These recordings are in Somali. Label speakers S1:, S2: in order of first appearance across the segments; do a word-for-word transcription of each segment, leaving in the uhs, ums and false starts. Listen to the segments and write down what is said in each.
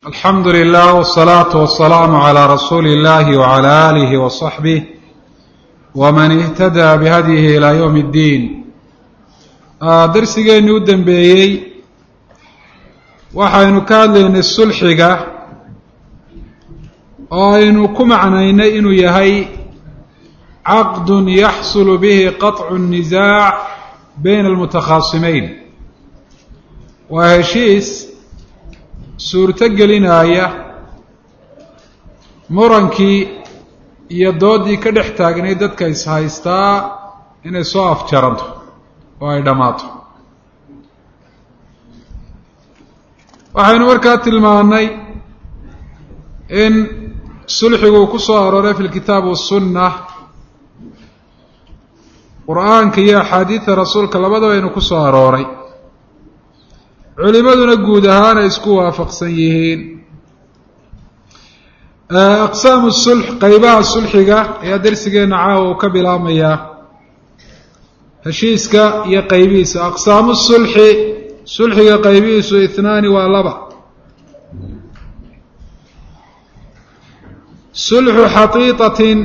S1: alxamdu lilah wالsalaaةu wasalaamu calىa rasuuli اllahi wعalى alihi waصaxbih wman ihtadaa bihadyihi ilaa ywm اddiin. darsigeennii u dembeeyey waxaynu ka hadlaynay sulxiga oo aynu ku macnaynay inuu yahay caqd yaxsul bihi qaطcu الnisaac bayna almutakhaasimeyn. waa heshiis suurto gelinaya murankii iyo doodii ka dhex taagnay dadka is-haystaa inay soo afjaranto oo ay dhammaato. waxaynu markaa tilmaannay in sulxigu ku soo arooray fi lkitaab wasunna, qur-aanka iyo axaadiidta rasuulka labadaba aynu ku soo arooray, culimaduna guud ahaan ay isku waafaqsan yihiin. aqsaamu sulx, qeybaha sulxiga ayaa darsigeenna caawa uu ka bilaabmayaa, heshiiska iyo qeybihiisa. aqsaamu sulxi, sulxiga qeybihiisu itnaani waa laba. sulxu xaqiiqatin,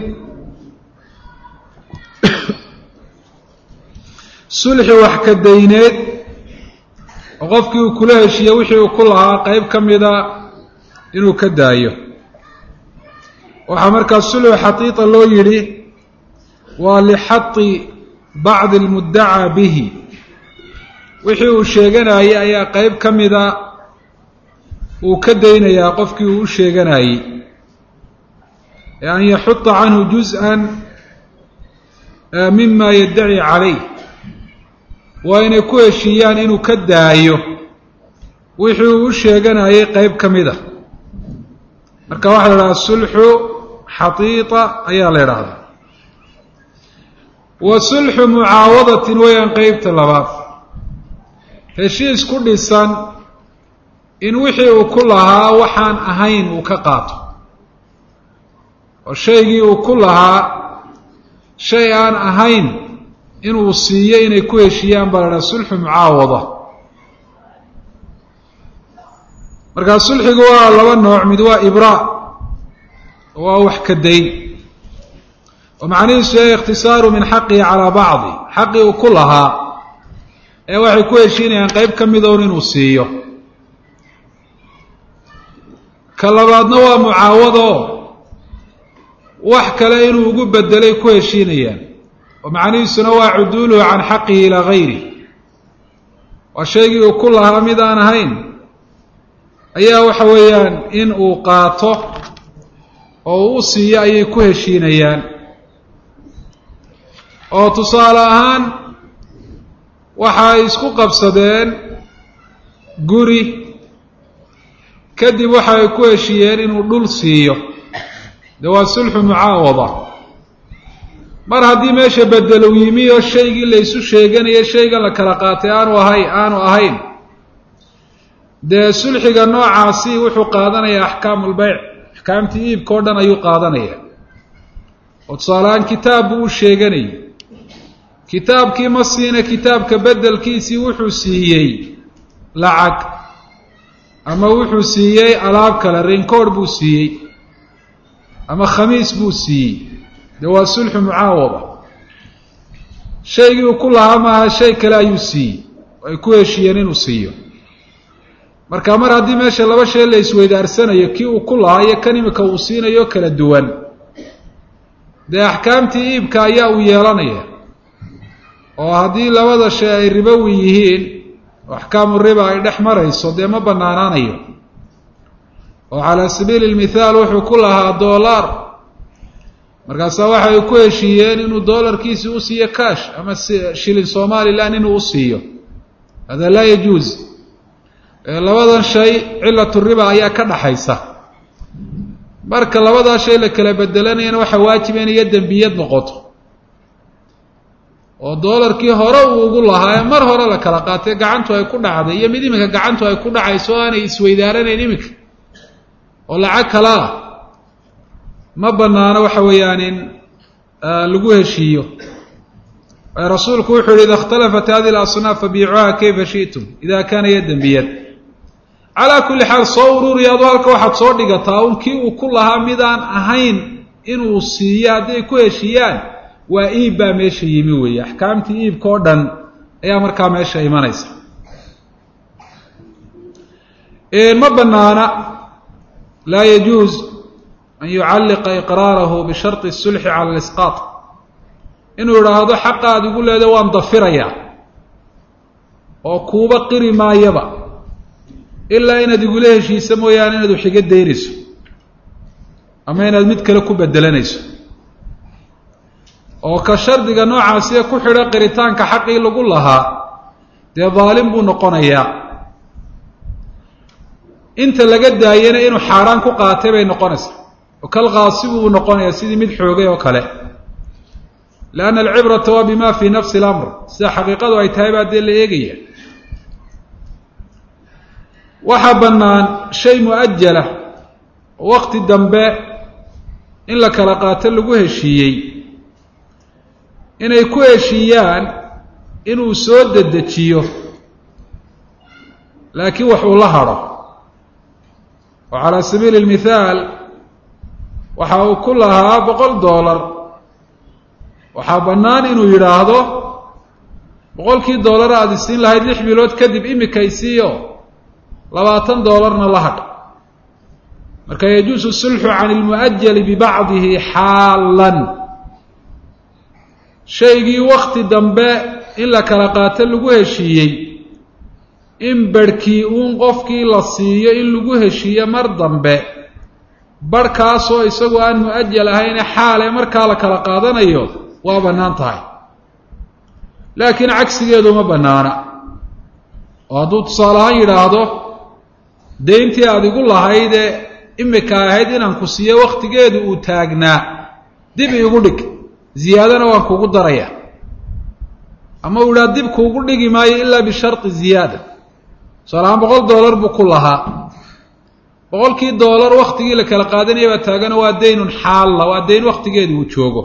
S1: sulxi wax ka dayneed oo qofkii uu kula heshiiye wixii uu ku lahaa qeyb ka mida inuu ka daayo. waxaa markaa sulxu xaqiiqa loo yidhi waa lixati bacdi almuddacaa bihi, wixii uu sheeganayey ayaa qeyb ka mida uu ka daynayaa qofkii uu u sheeganayey, an yaxuta canhu juz-an mima yaddaci calayh. waa inay ku heshiiyaan inuu ka daayo wixii uu u sheeganayay qeyb ka mid a. marka waxaa la idhahdaa sulxu xaqiiqa ayaa la idhahdaa. wa sulxu mucaawadatin wayaan qeybta labaad, heshiis ku dhisan in wixii uu ku lahaa waxaan ahayn uu ka qaato, oo shaygii uu ku lahaa shay aan ahayn inuu siiyo inay ku heshiiyaan baa la dhaha sulxu mucaawada. markaa sulxigu waa laba nooc, mid waa ibraa oo waa wax ka dayn, oo macnihiisu yahay ikhtisaaru min xaqihi calaa bacdi, xaqii uu ku lahaa ee waxay ku heshiinayaan qeyb ka midoon inuu siiyo. ka labaadna waa mucaawado, wax kale inuu ugu bedelay ku heshiinayaan, oo macnihiisuna waa cuduuluhu can xaqihi ilaa gayrih. waa shaygii uu ku lahaa mid aan ahayn ayaa waxa weeyaan in uu qaato oo uu u siiyo ayay ku heshiinayaan. oo tusaale ahaan waxa ay isku qabsadeen guri, kadib waxa ay ku heshiiyeen inuu dhul siiyo, de waa sulxu mucaawada. mar haddii meesha bedelow yimi oo shaygii la isu sheeganayo shaygan la kala qaatay aanu ahay aanu ahayn, dee sulxiga noocaasi wuxuu qaadanayaa axkaamu lbeyc, axkaamtii iibka o dhan ayuu qaadanaya. oo tusaalehaan kitaab buu u sheeganayay, kitaabkii ma siina, kitaabka bedelkiisii wuxuu siiyey lacag, ama wuxuu siiyey alaab kale, rinkoodh buu siiyey, ama khamiis buu siiyey, de waa sulxu mucaawada. shaygii uu ku lahaa maaha, shay kale ayuu siiyey oo ay ku heshiiyeen inuu siiyo. marka mar haddii meesha laba shay la isweydaarsanayo, kii uu ku lahaa iyo kan imika uu siinayo kala duwan, dee axkaamtii iibka ayaa uu yeelanaya. oo haddii labada shay ay ribowi yihiin oo axkaamu riba ay dhex marayso, dee ma bannaanaanayo. oo calaa sabiili lmithaal wuxuu ku lahaa doolaar, markaasaa waxa ay ku heshiiyeen inuu doolarkiisi u siiyo cash ama shilin somalilan inuu u siiyo, hada laa yajuuz. labadan shay cilatu riba ayaa ka dhaxaysa. marka labadaa shay la kala bedelanayana waxaa waajiba inay dembiyad noqoto, oo doolarkii hore uu ugu lahaa ee mar hore la kala qaatay gacantu ay ku dhacday iyo mid iminka gacantu ay ku dhacayso o aanay isweydaaranayn iminka oo lacag kala ah, ma banaano waxa weeyaan in lagu heshiiyo. rasuulku wuxuu yihi ida اkhtalafat hadihi اlasnaaf fabiicuuha kayfa shiئtum ida kaana yadan biyad. calaa kulli xaal soo ururi adu halka waxaad soo dhigataa un kii uu ku lahaa midaan ahayn inuu siiyo haddii ay ku heshiiyaan waa iib baa meesha yimi weeye axkaamtii iibka oo dhan ayaa markaa meesha imanaysa ma banaana laa yajuuz an yucalliqa iqraarahu bisharطi الsulxi cala اlisqaaط inuu idhaahdo xaqaad igu leeda waan dafirayaa oo kuuba qiri maayaba ilaa inaad igula heshiisa mooyaane inaad wax iga daynayso ama inaad mid kale ku bedelanayso oo ka shardiga noocaasiya ku xidha qiritaanka xaqii lagu lahaa dee daalim buu noqonayaa inta laga daayana inuu xaaraan ku qaatay bay noqonaysaa oo kal qaasibu uu noqonayaa sidii mid xoogay oo kale lianna alcibrata waa bima fii nafsi اlamr sida xaqiiqadu ay tahay baa dee la eegaya waxaa bannaan shay mu-ajala oo waqti dambe in la kala qaato lagu heshiiyey inay ku heshiiyaan inuu soo dedejiyo laakiin wax uu la hadho oo calaa sabiili اlmithaal waxa uu ku lahaa boqol dollar waxaa bannaan inuu yidhaahdo boqolkii dollar aada isiin lahayd lix bilood kadib imika isiiyo labaatan dollarna la hadh marka yajuusu sulxu can ilmu'ajali bibacdihi xaalan shaygii wakti dambe in la kala qaato lagu heshiiyey in barhkii uun qofkii la siiyo in lagu heshiiyo mar dambe barhkaasoo isagu aan mu-ajal ahayne xaale markaa la kala qaadanayo waa bannaan tahay laakiin cagsigeedu ma bannaana oo hadduu tusaale ahaan yidhaahdo deyntii aada igu lahaydee imika ahayd inaan ku siiyo wakhtigeedu uu taagnaa dib iigu dhig ziyaadana waan kugu daraya ama uu idhaha dib kuugu dhigi maayo ilaa bisharti ziyaada tusaale ahaan boqol dollar buu ku lahaa boqolkii dollar waktigii la kala qaadanaya baa taagana waa daynun xaalla waa dayn waktigeedu uu joogo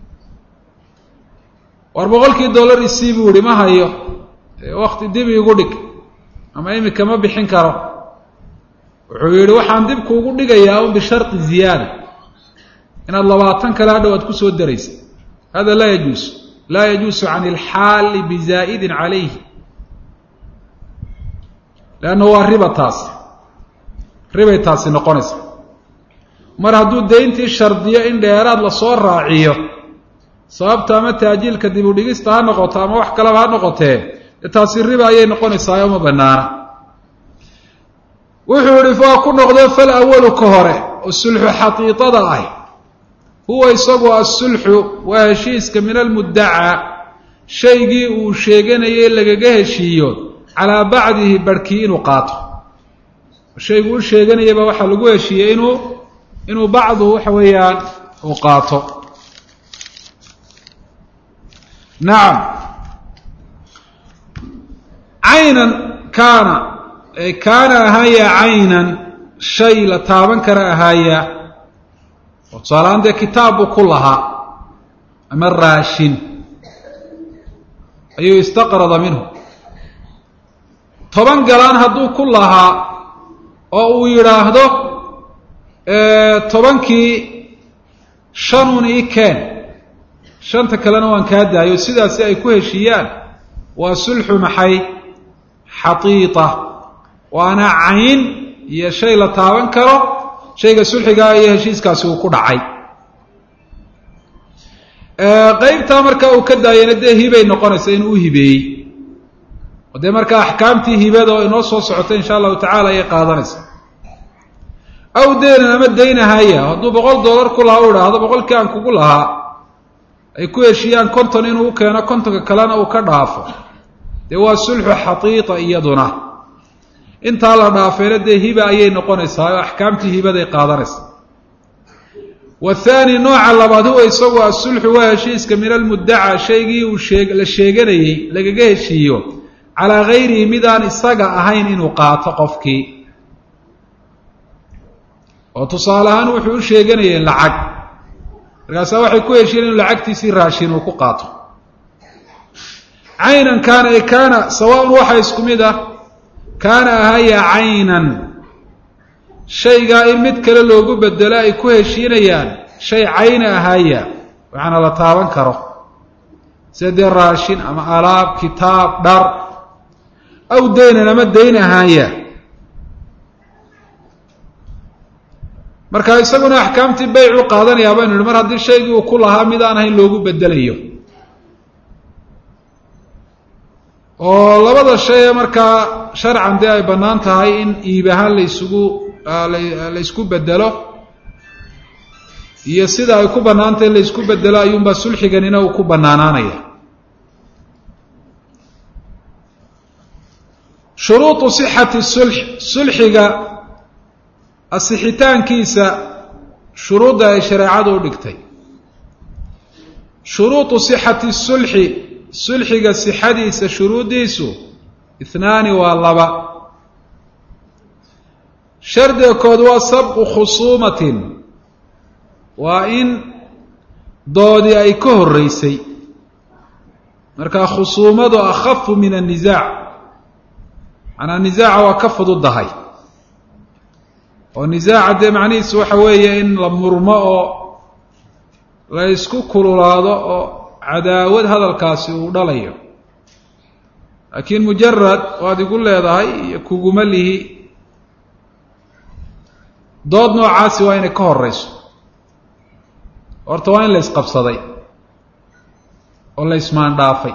S1: war boqolkii dollar isii buu yihi ma hayo wakti dib iigu dhig ama imika ma bixin karo wuxuu yidhi waxaan dib kuugu dhigayaa un bisharti ziyaada inaad labaatan kale hadhow aad kusoo daraysa hada laa yajuusu laa yajuusu can ilxaali bizaa'idin calayhi leanna waa riba taasi ribay taasi noqonaysa mar hadduu dayntii shardiyo in dheeraad lasoo raaciyo sababta ama taajiilka dib u dhigista ha noqoto ama wax kaleba ha noqotee dee taasi riba ayay noqonaysaa oo ma bannaana wuxuu yihi faa ku noqdo fal awalu ka hore oo sulxu xaqiiqada ah huwa isagu asulxu waa heshiiska min almuddacaa shaygii uu sheeganayay lagaga heshiiyo calaa bacdihi barhkii inuu qaato shaygu u sheeganayaba waxaa lagu heshiiyey inuu inuu bacdu waxa weeyaan uu qaato nacam caynan kaana kaana ahaaya caynan shay la taaban kara ahaaya oo tusaalahaan dee kitaab buu ku lahaa ama raashin ayuu istaqrada minhu toban galaan hadduu ku lahaa oo uu yidhaahdo tobankii shanun ii keen shanta kalena waan kaa daayo sidaasi ay ku heshiiyaan waa sulxu maxay xaqiiqa waana cayn iyo shay la taaban karo shayga sulxigaa iyo heshiiskaasi uu ku dhacay qeybtaa markaa uu ka daayana dee hibay noqonaysa inuu u hibeeyey oo dee markaa axkaamtii hibada oo inoo soo socota insha allahu tacala ayay qaadanaysa aw deynan ama daynahaya hadduu boqol dollar ku lahaa u idhaahdo boqolkii aan kugu lahaa ay ku heshiiyaan konton inuu u keeno kontonka kalena uu ka dhaafo dee waa sulxu xaqiiqa iyaduna intaa la dhaafeena dee hiba ayay noqonaysaa oo axkaamtii hibaday qaadanaysa wathaani nooca labaad huwa isagu asulxu waa heshiiska min almuddaca shaygii uu shee la sheeganayey lagaga heshiiyo calaa gayrihi midaan isaga ahayn inuu qaato qofkii oo tusaale ahaan wuxuu u sheeganayeen lacag markaasaa waxay ku heshiiyeen inu lacagtiisii raashin uu ku qaato caynan kaana ee kaana sawaaun waxa isku mid ah kaana ahaya caynan shaygaa in mid kale loogu bedelo ay ku heshiinayaan shay cayna ahaya waxaana la taaban karo sida dee raashin ama alaab kitaab dhar aw daynan ama dayn ahaya marka isaguna axkaamtii bayc u qaadanayaa baynu nihi mar haddii shaygii uu ku lahaa mid aan ahayn loogu bedelayo oo labada shay ee markaa sharcan dee ay bannaan tahay in iib ahaan laysugu la ysku bedelo iyo sida ay ku bannaantahay in la ysku bedelo ayuunbaa sulxiganina uu ku bannaanaanaya shuruudu sixati sulx sulxiga asixitaankiisa shuruudda ay shareecadu u dhigtay shuruudu sixati sulxi sulxiga sixadiisa shuruuddiisu ihnaani waa laba shardiga kood waa sabqu khusuumatin waa in doodii ay ka horreysay markaa khusuumadu akhafu min annisaac macnaa nisaaca waa ka fududahay oo nisaaca dee macnihiisu waxa weeye in la murmo oo la ysku kululaado oo cadaawad hadalkaasi uu dhalayo laakiin mujarad waad igu leedahay iyo kuguma lihi dood noocaasi waa inay ka horeyso horta waa in la isqabsaday oo la ismaandhaafay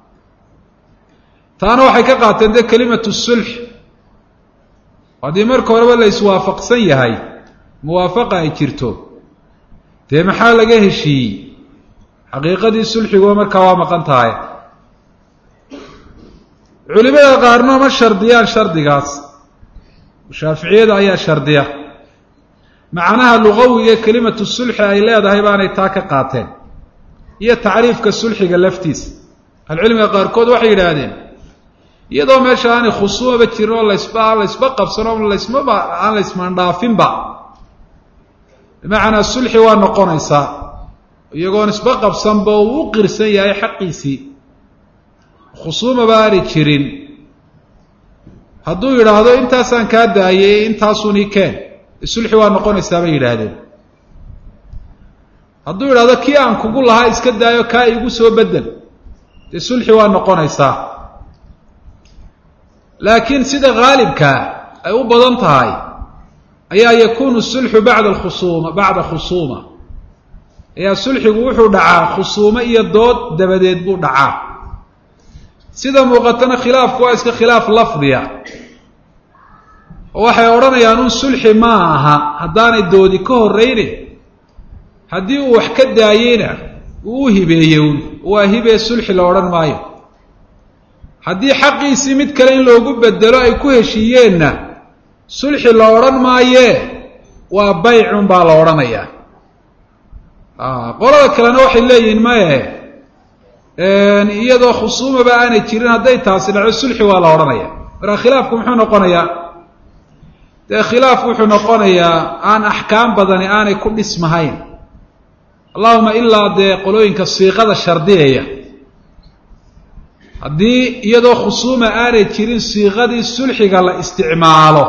S1: taana waxay ka qaateen dee kelimatu sulx haddii marka horeba la iswaafaqsan yahay muwaafaqa ay jirto dee maxaa laga heshiiyey xaqiiqadii sulxiguba markaa waa maqan tahay culimada qaarna ma shardiyaan shardigaas shaaficiyada ayaa shardiya macnaha lugawiga kelimatu sulxi ay leedahay baanay taa ka qaateen iyo tacriifka sulxiga laftiisa ahlucilmiga qaarkood waxay yidhaahdeen iyadoo meesha aanay khusuumaba jirin oo laysba aan laysba qabsan oo laysmaba aan laysmaandhaafinba bimacnaa sulxi waa noqonaysaa iyagoon isba qabsanba uu u qirsan yahay xaqiisii khusuumaba aanay jirin hadduu yidhaahdo intaasaan kaa daayay intaasunii keen sulxi waa noqonaysaa bay yidhaahdeen hadduu yidhahdo kii aan kugu lahaa iska daayo kaa igu soo bedel dee sulxi waa noqonaysaa laakiin sida haalibkaa ay u badan tahay ayaa yakuunu sulxu bacda alkhusuuma bacda khusuuma ayaa sulxigu wuxuu dhacaa khusuumo iyo dood dabadeed buu dhacaa sida muuqatana khilaafku waa iska khilaaf lafdiya oo waxay odhanayaan un sulxi ma aha haddaanay doodi ka horreyne haddii uu wax ka daayeyna uu u hibeeye un waa hibee sulxi la odhan maayo haddii xaqiisii mid kale in loogu bedelo ay ku heshiiyeenna sulxi la odhan maayee waa baycun baa la odhanayaa qolada kalena waxay leeyihiin maye iyadoo khusuumaba aanay jirin hadday taasi dhaco sulxi waa la odhanaya marka khilaafku muxuu noqonayaa dee khilaaf wuxuu noqonayaa aan axkaam badani aanay ku dhismahayn allahuma ilaa dee qolooyinka siiqada shardiyaya haddii iyadoo khusuuma aanay jirin siiqadii sulxiga la isticmaalo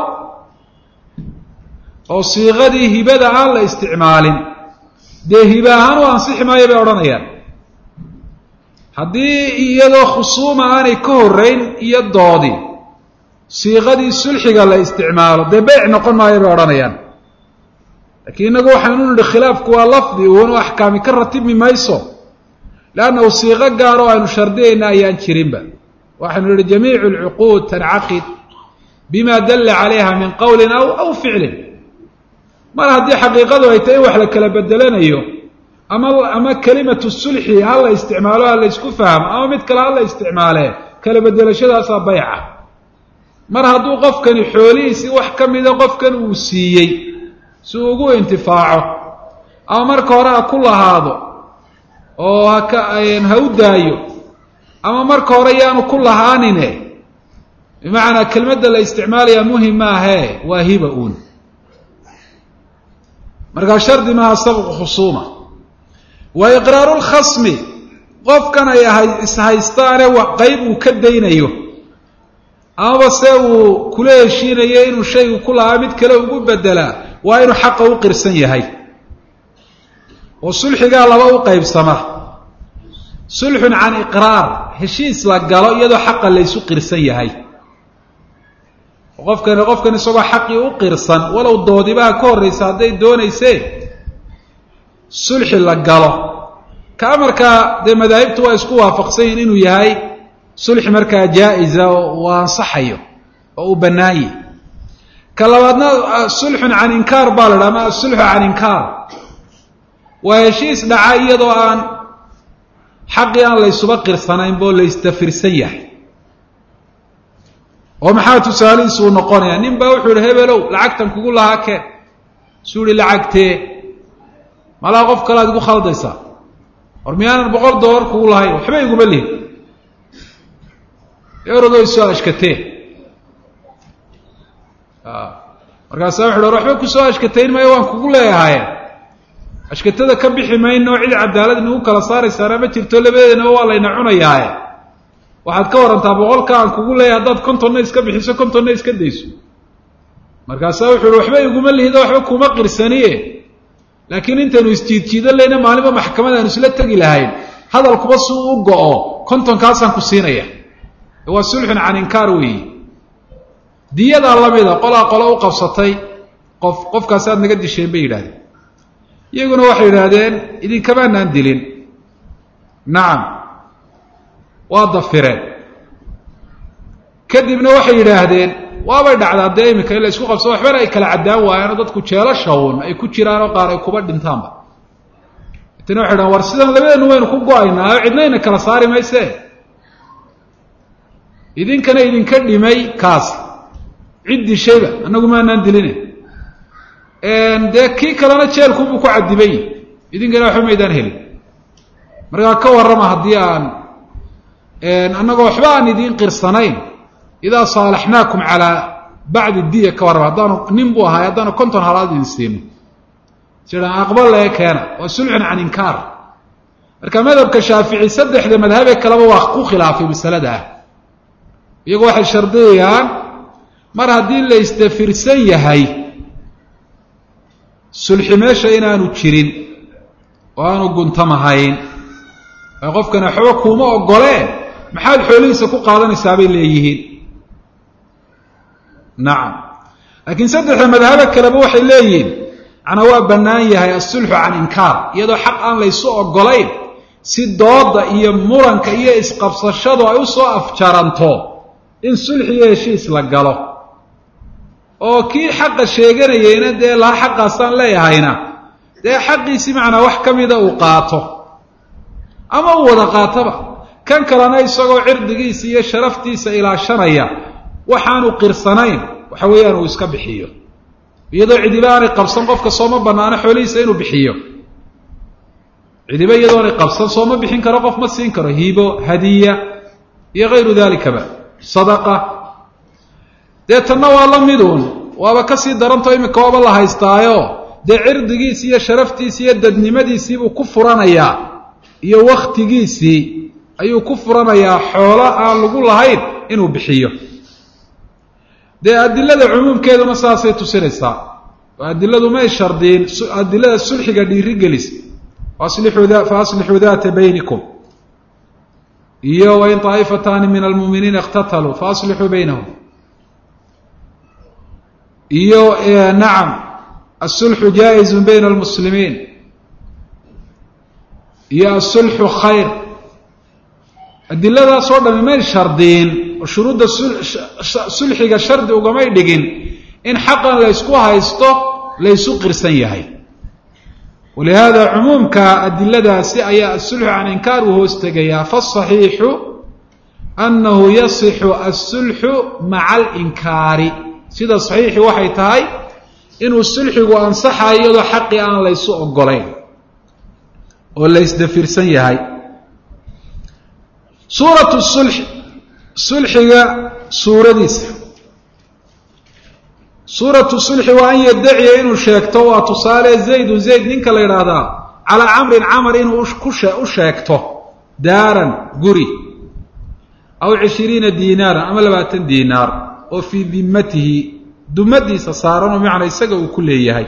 S1: oo siiqadii hibada aan la isticmaalin dee hibe ahaan u ansixi maayo bay odhanayaan haddii iyadoo khusuuma aanay ka horreyn iyo doodi siiqadii sulxiga la isticmaalo dee beyc noqon maayo bay odhanayaan laakiin innagu waxaynu nidhi khilaafku waa lafdi uunu axkaami ka ratibmi mayso leannahu siiqo gaar oo aynu shardiyayna ayaan jirinba waxaynu nidhi jamiicu alcuquud tancaqid bima dalla calayha min qowlin aw aw ficlin mar haddii xaqiiqadu ay tahay in wax la kala bedelanayo ama ama kelimatu sulxi ha la isticmaalo ha la isku fahmo ama mid kale ha la isticmaalee kala bedelashadaasaa bayca mar hadduu qofkani xoolihiisii wax ka mida qofkan uu siiyey si uu ugu intifaaco ama marka hore ha ku lahaado oo haka ha u daayo ama marka hore yaanu ku lahaanine bimacnaa kelmadda la isticmaalayaa muhim maahee waa hiba uun markaa shardi maaha sabqu khusuuma wa iqraaru lkhasmi qofkan ay ahay ishaystaane wax qayb uu ka daynayo amaba se uu kula heshiinayo inuu shaygu ku lahaa mid kale ugu bedelaa waa inuu xaqa u qirsan yahay oo sulxigaa laba u qaybsama sulxun can iqraar heshiis la galo iyadoo xaqa laysu qirsan yahay qofkani qofkan isagoo xaqii u qirsan walow doodibaha ka horraysa hadday doonaysee sulxi la galo kaa markaa dee madaahibtu waa isku waafaqsan yihin inuu yahay sulxi markaa jaa-isa oo uu ansaxayo oo uu bannaanye ka labaadna sulxun can inkaar baa la dhaha ama asulxu can inkaar waa heshiis dhaca iyadoo aan xaqii aan laysuba qirsanayn boo laystafirsan yahay oo maxaa tusaalihiisu uu noqonayaa nin baa wuxuu yihi hebelow lacagtan kugu lahaa keen suu yihi lacagtee malaa qof kale ad igu khaldaysaa war miyaanan boqol dollar kugu lahayn waxba iguma lihin erodoo isoo ashkatee markaasaa wuxu uhi war waxba kusoo ashkatayn maayo waan kugu leeyahaye ashkatada ka bixi mayno cid cadaalad inagu kala saaraysaana ma jirto labadeednaba waa layna cunayaaye waxaad ka warantaa boqolka aan kugu leeyahay haddaad kontonna iska bixiso kontonna iska dayso markaasaa wuxuu uhi waxba iguma lihido waxba kuma qirsaniye laakiin intaynu isjiidjiidan leyna maalinba maxkamad aanu isla tegi lahayn hadalkuba si uu u go-o kontonkaasaan ku siinaya waa sulxun can inkaar weeyi diyadaa lamida qolaa qolo u qabsatay qof qofkaasi aad naga disheen bay yidhahdeen iyaguna waxay yidhaahdeen idinkamaanaan dilin nacam waa dafireen kadibna waxay yidhaahdeen waabay dhacdaa dee iminka in la isku qabsado waxbana ay kala caddaan waayaanoo dadku jeelashawn ay ku jiraanoo qaar ay kuba dhintaanba itana waxay dhahan war sidan labadeenu waynu ku go-aynaayo cidnayna kala saari mayse idinkana idinka dhimay kaas cid dishayba annagu maanaan diline dee kii kalena jeelkuubuu ku cadibay idinkana waxba maydaan helin markaa ka warrama haddii aan annagoo waxba aan idiin qirsanayn idaa saalaxnaakum calaa bacdi diya ka warrama haddaanu nin buu ahaay haddaanu konton halaad idin siino sidhaan aqbal lee keena waa sulxun can inkaar marka madhabka shaafici saddexda madhabee kaleba waa ku khilaafay masalada ah iyagu waxay shardiyayaan mar haddii la istafirsan yahay sulxi meesha inaanu jirin oo aanu guntamahayn ay qofkana waxba kuuma ogoleen maxaad xoolihiisa ku qaadanaysaa bay leeyihiin nacam laakiin saddexda madhabo kaleba waxay leeyihiin macnaa waa bannaan yahay asulxu can inkaar iyadoo xaq aan laysu ogolayn si dooda iyo muranka iyo isqabsashadu ay u soo afjaranto in sulxi iyo heshiis la galo oo kii xaqa sheeganayeyna dee laha xaqaasaan leeyahayna dee xaqiisii macnaa wax ka mida uu qaato ama uu wada qaatoba kan kalena isagoo cirdigiisa iyo sharaftiisa ilaashanaya waxaanu qirsanayn waxa weeyaan uu iska bixiyo iyadoo cidiba aanay qabsan qofka sooma bannaano xoolihiisa inuu bixiyo cidiba iyadoo aanay qabsan sooma bixin karo qof ma siin karo hiibo hadiya iyo kayru dalikaba sadaqa dee tanna waa la miduun waaba kasii daranto iminka waaba la haystaayo dee cirdigiisi iyo sharaftiisi iyo dadnimadiisiibuu ku furanayaa iyo wakhtigiisii ayuu ku furanayaa xoolo aan lagu lahayn inuu bixiyo dee adilada cumuumkeeduna saasay tusinaysaa oo adiladu may shardiin adilada sulxiga dhiirigelis fa aslixuu daata baynikum iyo wain طaa'ifataani min almu'miniina اqtataluu fa aslixuu baynahum iyo nacam asulxu jaa'izu bayna almuslimiin iyo asulxu khayr adiladaasoo dhami may shardiin oo shuruudda sulxiga shardi ugamay dhigin in xaqan laysku haysto laysu qirsan yahay walihaada cumuumka adiladaasi ayaa asulxu can inkaar uu hoos tegayaa faasaxiixu annahu yasixu asulxu maca alinkaari sida saxiixi waxay tahay inuu sulxigu ansaxayo iyadoo xaqii aan laysu ogolayn oo laysdafirsan yahay suuratu sulxi sulxiga suuradiisa suuratu sulxi waa an yaddaciya inuu sheegto waa tusaale zaydu zayd ninka la yidhaahdaa calaa camrin camar inuu u sheegto daaran guri aw cishiriina diinaaran ama labaatan diinaar oo fii dimatihi dumadiisa saaranoo macnaa isaga uu ku leeyahay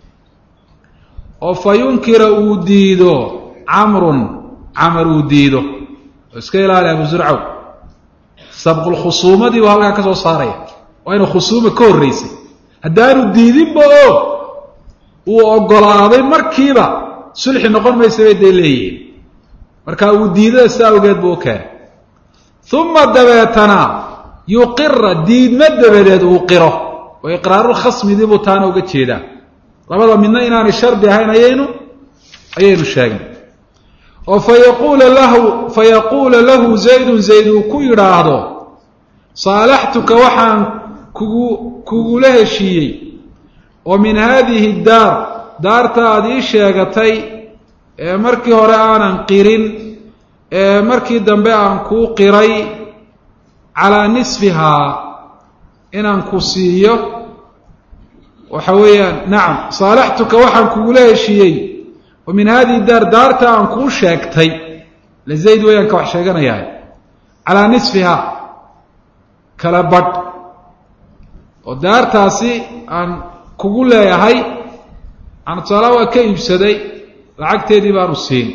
S1: oo fa yunkira uu diido camrun camar uu diido oo iska ilaali abu zurcow sabqulkhusuumadii buu halkaa ka soo saaraya waa inuu khusuuma ka horraysay haddaanu diidinba oo uu oggolaaday markiiba sulxi noqon maysa bay dee leeyihiin marka uu diidada si awgeed buu u keenay uma dabeetana yuqira diidma dabadeed uu qiro oo iqraarulkhasmidii buu taana uga jeedaa labada midna inaanay shardi ahayn ayaynu ayaynu sheegnay oo fayaquula lahu fayaquula lahu zaydun zayd uu ku yidhaahdo saalaxtuka waxaan kugu kugula heshiiyey oo min haadihi daar daarta aad ii sheegatay ee markii hore aanan qirin ee markii dambe aan kuu qiray calaa nisfihaa inaan ku siiyo waxa weeyaan nacam saalaxtuka waxaan kugula heshiiyey oo min haadihi daar daarta aan kuu sheegtay la zayd weeyaan ka wax sheeganayaa calaa nisfihaa kala badh oo daartaasi aan kugu leeyahay aan tusaala waa ka iibsaday lacagteedii baanu siin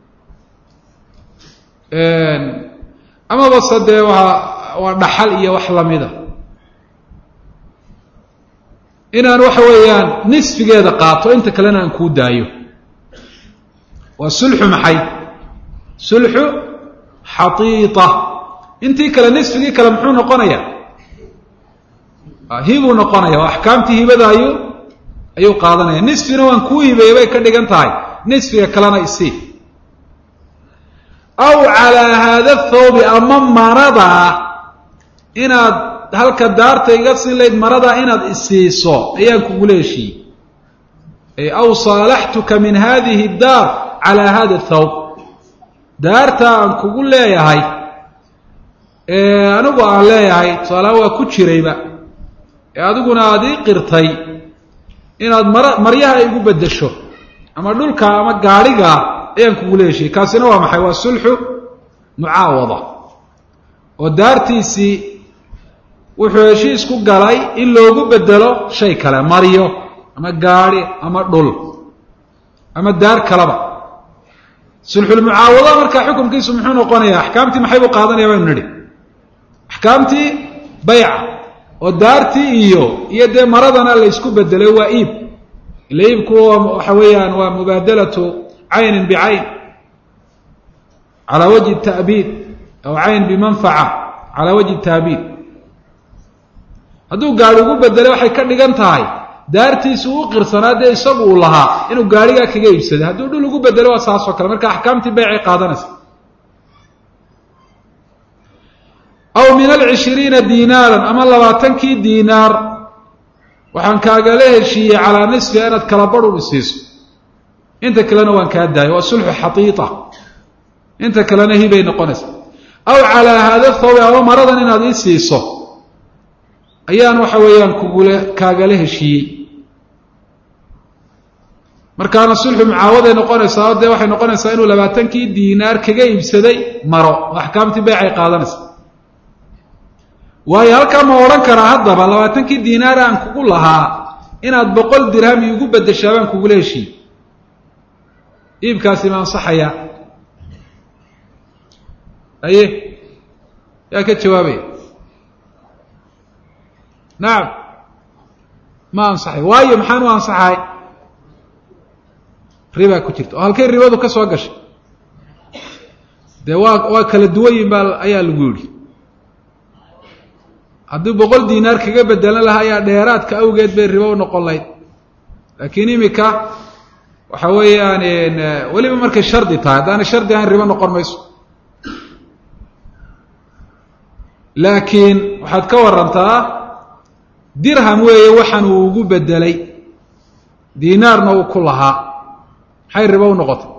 S1: amaba se dee waa waa dhaxal iyo wax lamida inaan waxa weeyaan nisfigeeda qaato inta kalena aan kuu daayo waa sulxu maxay sulxu xatiita intii kale nisfigii kale muxuu noqonayaa hibuu noqonaya oo axkaamtii hibada ayuu ayuu qaadanaya nisfina waan kuu hibeeyey bay ka dhigan tahay nisfiga kalena isii aw calaa haada thawbi ama maradaa inaad halka daarta iga siin layd maradaa inaad isiiso ayaan kugula heshiiyey aw saalaxtuka min hadihi daar calaa hada thawb daarta aan kugu leeyahay anigu aan leeyahay tusaala waa ku jirayba ee adiguna aada ii qirtay inaad mara maryaha igu beddesho ama dhulka ama gaadhiga ayaan kugula heshiiyey kaasina waa maxay waa sulxu mucaawada oo daartiisii wuxuu heshiis ku galay in loogu bedelo shay kale maryo ama gaadhi ama dhul ama daar kaleba sulxulmucaawada markaa xukumkiisu muxuu noqonayaa axkaamtii maxay buu qaadanaya baynu nidhi axkaamtii bayca oo daartii iyo iyo dee maradana la ysku bedelay waa iib ila iibku waxa weeyaan waa mubaadalatu caynin bicayn calaa wajhi ta'biid aw cayn bimanfaca calaa wajhi taabiid hadduu gaari ugu bedelay waxay ka dhigan tahay daartiisu u qirsanaa dee isagu uu lahaa inuu gaarigaa kaga iibsaday hadduu dhul ugu bedelo waa saasoo kale marka axkaamtii baycay qaadanaysa aw min alcishiriina diinaaran ama labaatankii diinaar waxaan kaagala heshiiyey calaa nisfiha inaad kala badhun isiiso inta kalena waan kaa daayo waa sulxu xatiita inta kalena hibay noqonaysa aw calaa haada thawbi ama maradan inaad ii siiso ayaan waxa weeyaan kugula kaagala heshiiyey markaana sulxu mucaawaday noqonaysaa o dee waxay noqonaysaa inuu labaatankii diinaar kaga iibsaday maro oo axkaamtii baycay qaadanaysa waayo halkaa ma odhan karaa haddaba labaatankii diinaar aan kugu lahaa inaad boqol dirham iigu beddeshaa baan kugula heshiiyey iibkaasi ma ansaxayaa aye yaa ka jawaabaya nacam ma ansaxay waayo maxaan u ansaxahay ribaa ku jirta oo halkay ribadu ka soo gashay dee waa waa kala duwanyin baa ayaa lagu yidhi haddii boqol diinaar kaga bedelan lahaa ayaa dheeraadka awgeed bay ribo u noqon lahayd laakiin imika waxa weeyaan weliba markay shardi tahay haddaanay shardi ahayn ribo noqon mayso laakiin waxaad ka warantaa dirham weeye waxaan uu ugu bedelay diinaarna uu ku lahaa maxay ribo u noqotay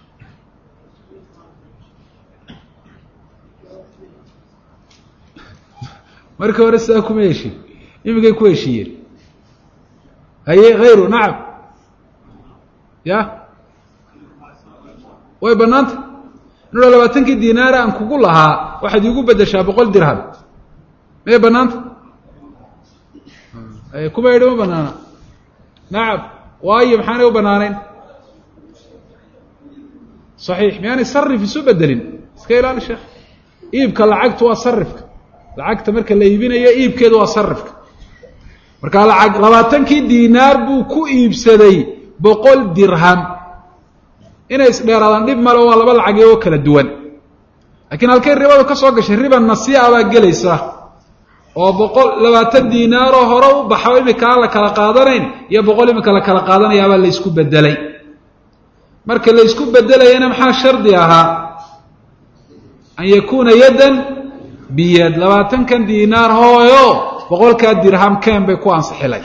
S1: markii hore sidaa kuma heshiin imikay ku heshiiyeen haye hayru nacam ya way bannaanta inuu labaatankii diinaara aan kugu lahaa waxaad igu bedeshaa boqol dirham may banaanta ay kuma yidhi ma banaana nacam waayo maxaanay u banaanayn saxiix miyaanay sarif isu bedelin iska ilaali sheekh iibka lacagtu waa sarifka lacagta marka la iibinayo iibkeedu waa sarifka marka lacag labaatankii diinaar buu ku iibsaday boqol dirham inay isdheeraadaan dhib male waa laba lacagee oo kala duwan laakiin halkay ribadu ka soo gashay riba nasii'a baa gelaysa oo boqol labaatan diinaaroo hore u baxo imika aan la kala qaadanayn iyo boqol imika la kala qaadanayaabaa la isku bedelay marka la isku bedelayana maxaa shardi ahaa an yakuuna yadan biyad labaatankan diinaar hooyo boqolkaa dirham keen bay ku ansixilay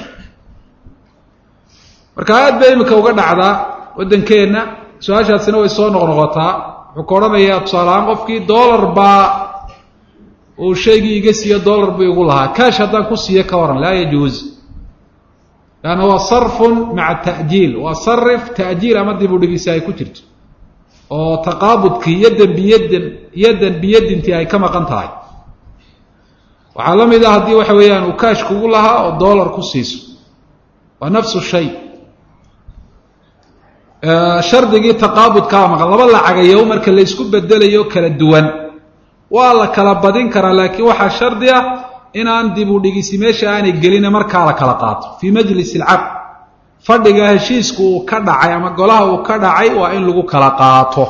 S1: marka aad bay imika uga dhacdaa waddankeenna su-aashaasina way soo noqnoqotaa wuxuu ka odhanayaa tusaaleahaan qofkii dollar baa uu shaygii iga siiyo dollar buu igu lahaa kaash haddaan ku siiyo ka waran laa yajuuz lanna waa sarfun maca ta'jiil waa sarif ta'jiil ama dib u dhigisi ay ku jirto oo taqaabudkii yaddan biyaddan yaddan biyadintii ay ka maqan tahay waxaa la mid ah haddii waxa weeyaan uu kaash kugu lahaa oo dollar ku siiso waa nafsu shay shardigii taqaabudkaa maqan laba lacagayow marka la isku bedelayo kala duwan waa la kala badin karaa laakiin waxaa shardi ah inaan dib u dhigisi meesha aanay gelina markaa la kala qaato fii majlis alcaqd fadhiga heshiisku uu ka dhacay ama golaha uu ka dhacay waa in lagu kala qaato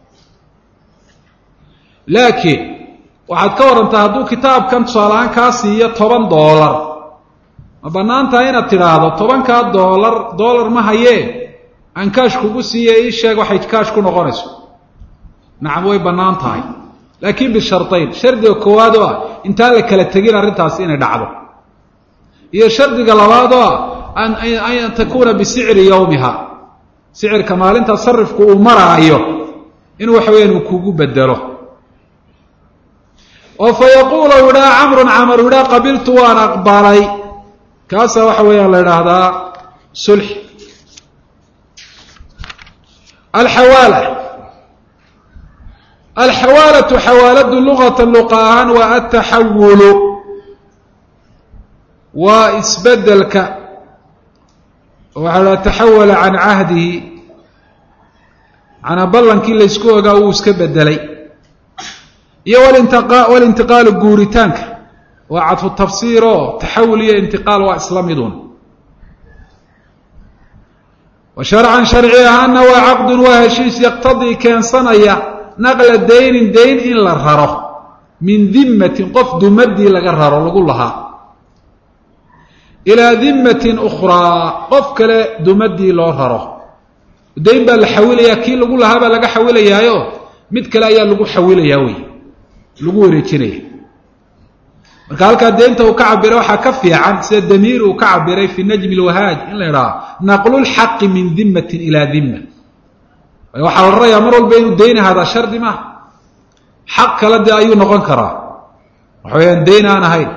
S1: laakiin waxaad ka warantaa hadduu kitaabkan tusaaleahaan kaa siiyo toban dollar ma bannaan tahay inaad tidhaahdo tobankaa dollar dollar ma hayee aan kaash kugu siiye ii sheeg waxay kaash ku noqonayso nacam way bannaan tahay laakiin bishardayn shardiga koowaad oo ah intaan la kala tegin arrintaasi inay dhacdo iyo shardiga labaad oo ah an an takuuna bisicri yawmiha sicirka maalinta sarifku uu maraayo in waxa weeyaan uu kugu bedelo oo fa yaquulu idhaa camrun camar idhaa qabiltu waan aqbalay kaasaa waxa weeyaan la idhaahdaa sulx alxawaala alxawaalatu xawaaladu lugata luqa ahaan waa ataxawulu waa isbedelka waxaa la taxawala can cahdihi canaa ballankii laysku ogaa wuu iska bedelay iyo walintiqaalu guuritaanka waa cadfu tafsiir oo taxawul iyo intiqaal waa isla midun wa sharcan sharci ahaana waa caqdun waa heshiis yaqtadii keensanaya naqla daynin dayn in la raro min dimatin qof dumadii laga raro lagu lahaa ilaa dimatin ukhraa qof kale dumadii loo raro dayn baa la xawilayaa kii lagu lahaa baa laga xawilayaayo mid kale ayaa lagu xawilayaa wey lagu wareejinaya marka halkaa deynta uu ka cabiray waxaa ka fiican sida damiir uu ka cabiray fi najmi lwahaaj in la idhaha naqlulxaqi min dimatin ilaa dima waxaa la rarayaa mar walba inuu dayn ahaadaa shardi maaha xaq kale dee ayuu noqon karaa waxa weyaan dayn aan ahayn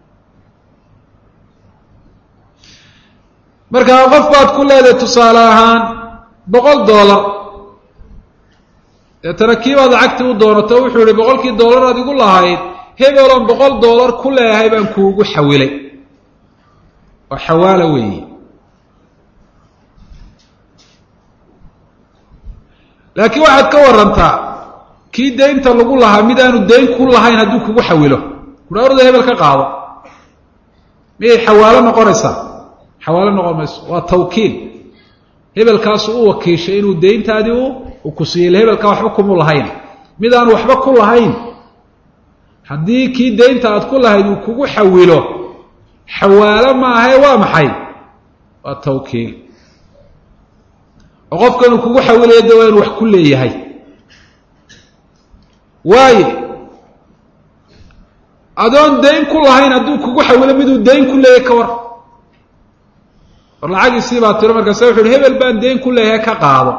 S1: markaa qof baad ku leedahay tusaale ahaan boqol dollar deetana kiibaad lacagtii u doonato wuxuu yihi boqolkii dollar aad igu lahayd hebeloon boqol dollar ku leeyahay baan kuugu xawilay oo xawaala weeye laakiin waxaad ka warantaa kii daynta lagu lahaa mid aanu dayn ku lahayn hadduu kugu xawilo kura orda hebel ka qaado miyay xawaalo noqonaysaa xawaalo noqon mayso waa tawkiil hebelkaasu u wakiishay inuu dayntaadii u ku siiyey hebelkaa waxba kumu lahayn mid aan waxba ku lahayn haddii kii daynta aad ku lahayd uu kugu xawilo xawaalo maahae waa maxay waa tawkiil oo qofkan uu kugu xawilaya de waa inu wax ku leeyahay waaye adoon dayn ku lahayn hadduu kugu xawilo miduu dayn ku leeyahay ka war war lacagiisii baa tiro markaase wuxu uhi hebel baan dayn ku leeyahay ka qaado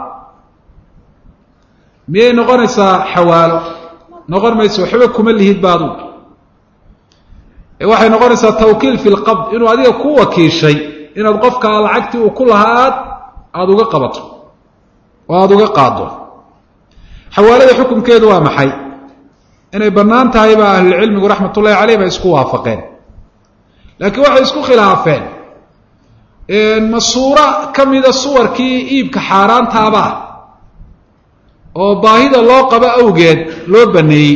S1: miyay noqonaysaa xawaalo noqon mayso waxba kuma lihid baadu ee waxay noqonaysaa tawkiil fi lqabd inuu adiga ku wakiishay inaad qofkaa lacagtii uu ku lahaa aad aada uga qabato oo aada uga qaado xawaalada xukunkeedu waa maxay inay bannaan tahay baa ahlulcilmigu raxmatullahi caleyh bay isku waafaqeen laakiin waxay isku khilaafeen ma suuro ka mida suwarkii iibka xaaraantaaba ah oo baahida loo qabo awgeed loo baneeyey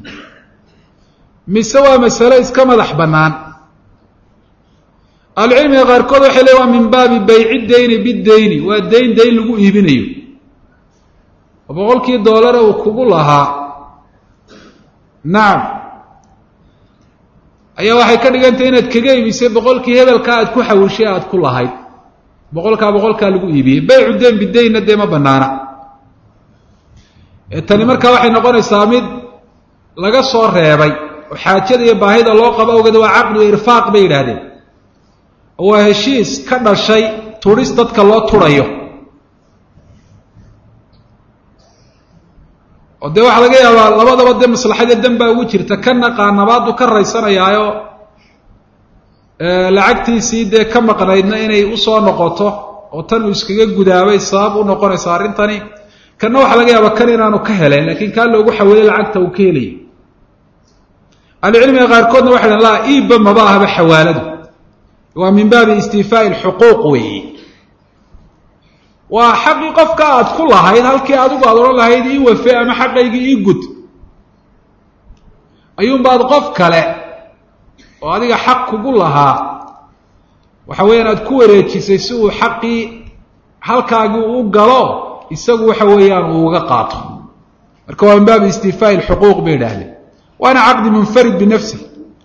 S1: mise waa masalo iska madax bannaan ahlucilmiga qaarkood waxay leeyiin waa min baabi bayci dayni bidayni waa dayn dayn lagu iibinayo oo boqolkii doolara uu kugu lahaa nacam ayaa waxay ka dhigantay inaad kaga iibisay boqolkii hebelkaa aad ku xawishay aad ku lahayd boqolkaa boqolkaa lagu iibiyey baycu dayn bidaynna dee ma banaana tani markaa waxay noqonaysaa mid laga soo reebay oo xaajada iyo baahida loo qabo awgeed waa caqdu irfaaq bay yidhaahdeen oo waa heshiis ka dhashay turis dadka loo turayo oo dee waxaa laga yaabaa labadaba dee maslaxada dan baa ugu jirta kana qaanabaadu ka raysanayaayo lacagtiisii dee ka maqnaydna inay usoo noqoto oo tan uu iskaga gudaabay sabab u noqonaysa arrintani kana waxaa laga yaabaa kan inaanu ka helen laakiin kaa loogu xawilay lacagta uu ka helayay ahlucilmiga qaarkoodna waxay dhahan laa iibba maba ahaba xawaaladu waa min baabi istifaa'i alxuquuq weeye waa xaqii qofka aad ku lahayd halkii adigu aad odhan lahayd ii wafe ama xaqaygii ii gud ayuunbaad qof kale oo adiga xaq kugu lahaa waxa weeyaan aad ku wareejisay si uu xaqii halkaagii u galo isagu waxa weeyaan uu uga qaato marka waa min baabi istifaa'i alxuquuq bay idhaahdeen waana caqdi munfarid binafsi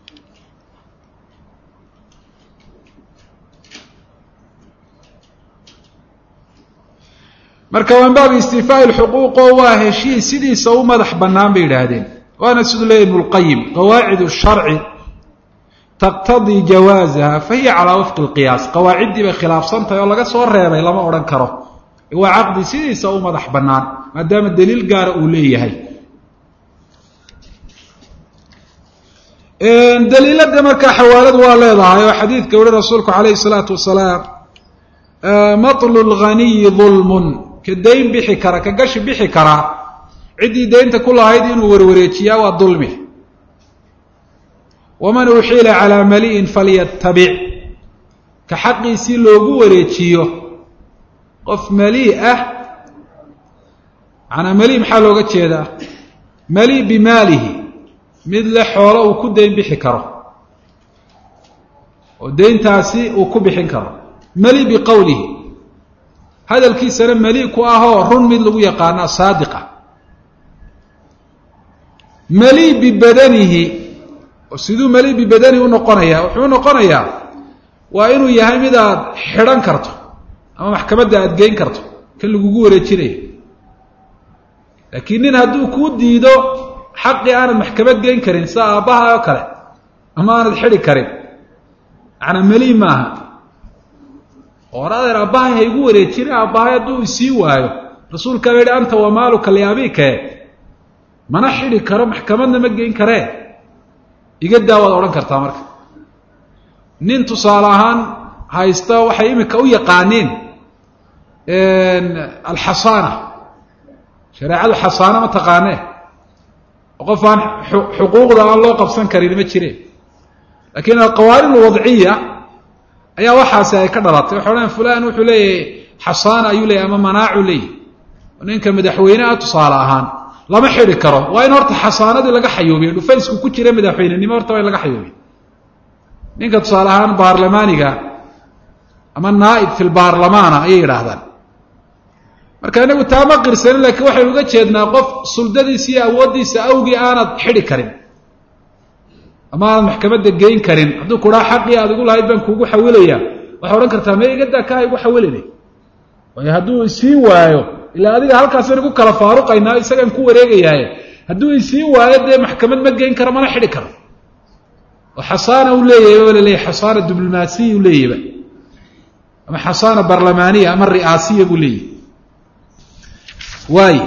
S1: marka waa min baabi istifaa'i alxuquuq oo waa heshiis sidiisa u madax bannaan bay yidhaahdeen waana siduu leeyahy ibnu lqayim qawaacid sharci taqtadii jawaazaha fa hiya calaa wafqi alqiyaas qawaaciddii bay khilaafsan tahay oo laga soo reebay lama odhan karo waa caqdi sidiisa u madax bannaan maadaama daliil gaara uu leeyahay daliilada markaa xawaaladu waa leedahay oo xadiidka wuri rasuulku calayhi salaatu wasalaam matlu lghaniyi dulmun ka dayn bixi kara ka gashi bixi karaa ciddii daynta ku lahayd inuu warwareejiyaa waa dulmi waman uxiila calaa mali'in falyattabic ka xaqiisii loogu wareejiyo qof malii ah manaa mali maxaa looga jeedaa mali bimaalihi mid le xoolo uu ku dayn bixi karo oo dayntaasi uu ku bixin karo mali biqowlihi hadalkiisana mali ku ahoo run mid lagu yaqaana saadiqa mali bibadanihi oo siduu mali bibadanihi unoqonayaa wuxuu unoqonayaa waa inuu yahay mid aad xidhan karto ama maxkamadda aada geyn karto kan lagugu wareejinayo laakiin nin hadduu kuu diido xaqii aanad maxkamad geyn karin sida aabbaha oo kale ama aanad xidhi karin macnaa meli maaha oo hor adeer aabbahay ha igu wareejina aabbahay hadduu isii waayo rasuulkaa la yidhi anta wamaaluka liabike mana xidhi karo maxkamadna ma geyn karee iga daa waad odhan kartaa marka nin tusaale ahaan haysta waxay imika u yaqaaniin alxasaana shareecadu xasaana ma taqaanee oo qof aan xuquuqda aan loo qabsan karin ma jireen laakiin alqawaanin alwadciya ayaa waxaasi ay ka dhalatay waxay odhan fulan wuxuu leeyahay xasaana ayuu leeyahy ama manaacu leeyahy ninka madaxweyneha tusaale ahaan lama xidhi karo waa in horta xasaanadii laga xayoobiyo dhufaysku ku jira madaxweynenimo horta waa in laga xayoobiyo ninka tusaale ahaan baarlamaaniga ama naaib fi lbaarlamaana ayay yidhaahdaan marka inagu taa ma qirsanin laakiin waxaynu uga jeednaa qof suldadiisa iyo awooddiisa awgii aanad xidhi karin ama aanad maxkamadda geyn karin hadduu kudhaa xaqii aad igu lahayd baan kuugu xawilayaa waxay odhan kartaa mee igadaa kaa igu xawilina waayo hadduu isii waayo ilaa adiga halkaasaynu ku kala faaruqaynaa isagaan ku wareegayaaye hadduu isii waayo dee maxkamad ma geyn karo mana xidhi karo oo xasaana u leeyahay ba la leeyahy xasaana diblomaasiya u leeyahba ama xasaana barlamaaniya ama ri'aasiya buu leeyahy waay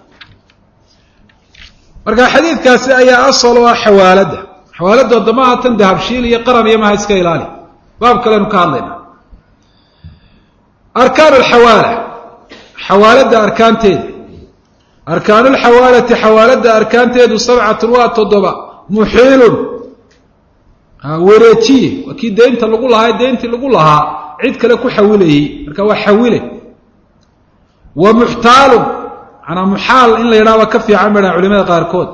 S1: marka xadiidkaasi ayaa asal u ah xawaaladda xawaaladda waddamaha tan dahabshiil iyo qaran iyo maha iska ilaali baab kalenu ka hadlayna arkaan alxawaala xawaaladda arkaanteeda arkaanu lxawaalati xawaalada arkaanteedu sabcatun waa toddoba muxiilun wareejiye waa kii deynta lagu lahaa deyntii lagu lahaa cid kale ku xawilayey marka waa xawile wa muxtaalun manaa muxaal in la yidhaha waa ka fiican badhaan culimada qaarkood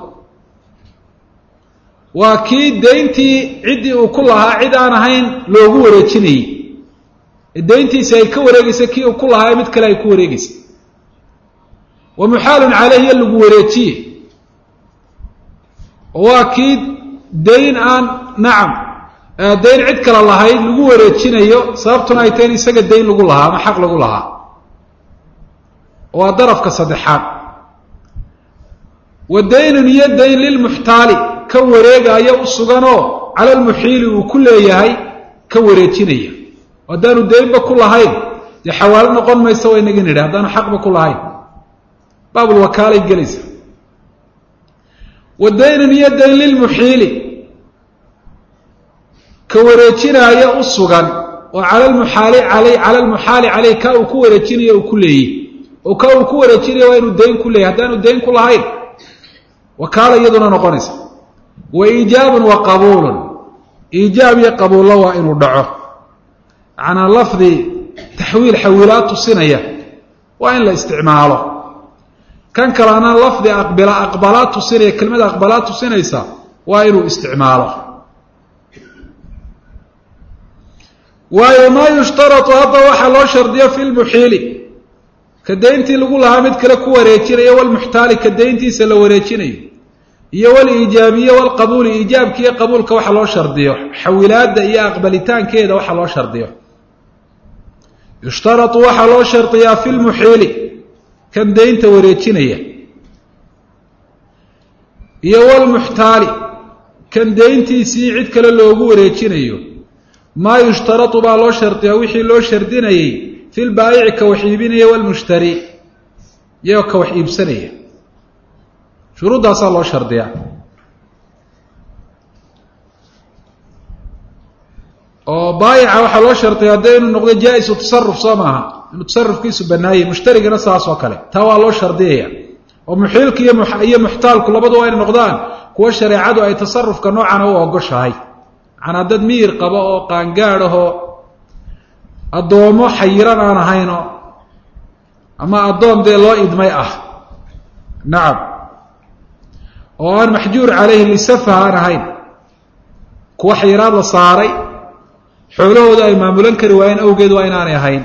S1: waa kii deyntii ciddii uu ku lahaa cid aan ahayn loogu wareejinayey ee deyntiisi ay ka wareegaysa kii uu ku lahaa mid kale ay ku wareegaysa wa muxaalun caleyh iyo lagu wareejiye waa kii dayn aan nacam dayn cid kale lahayd lagu wareejinayo sababtuna ay tahay in isaga dayn lagu lahaa ama xaq lagu lahaa waa darafka saddexaad wa daynun iyo dayn lilmuxtaali ka wareegaya u suganoo cala almuxiili uu ku leeyahay ka wareejinaya haddaanu daynba ku lahayn dee xawaalo noqon maysa waa inaga nidhi haddaanu xaqba ku lahayn baabulwakaalay gelaysa wa daynun iyo dayn lilmuxiili ka wareejinaaya u sugan oo cala almuxaali aley cala almuxaali caleyh ka uu ku wareejinayo uu ku leeyey oo ka uu ku wareejinayo waa inuu dayn ku leeyahy haddaanu dayn ku lahayn wakaala iyaduna noqonaysa wa iijaabun wa qabuulun iijaab iyo qabuullo waa inuu dhaco macnaa lafdi taxwiil xawiilaad tusinaya waa in la isticmaalo kan kalena lafdi aqbila aqbalaad tusinaya kelmada aqbalaad tusinaysa waa inuu isticmaalo waayo maa yushtaratu hadda waxaa loo shardiyo fi lmuxiili ka dayntii lagu lahaa mid kale ku wareejinayo walmuxtaali ka dayntiisa la wareejinayo iyo waliijaabiye walqabuuli iijaabka iyo qabuulka waxa loo shardiyo xawilaadda iyo aqbalitaankeeda waxa loo shardiyo yushtaratu waxaa loo shardiyaa fi lmuxiili kan daynta wareejinaya iyo walmuxtaali kan dayntiisii cid kale loogu wareejinayo maa yushtaratu baa loo shardiyaa wixii loo shardinayey fi lbaayici ka wax iibinaya walmushtari iyo ka wax iibsanaya shuruuddaasaa loo shardiyaa oo baayica waxaa loo shardiyaa dee inuu noqdo jaa-isu tasaruf soo maaha inuu tasarufkiisu banaayey mushtarigana saas oo kale taa waa loo shardiyaya oo muxiilka iyo iyo muxtaalku labadu waa inay noqdaan kuwa shareecadu ay tasarufka noocana u ogoshahay macnaa dad miyir qaba oo qaangaad ahoo addoomo xayiran aan ahayno ama addoon dee loo idmay ah nacam oo aan maxjuur calayhi lisafaha aan ahayn kuwa xayiraad la saaray xoolahooda ay maamulan kari waayeen awgeed waa inaanay ahayn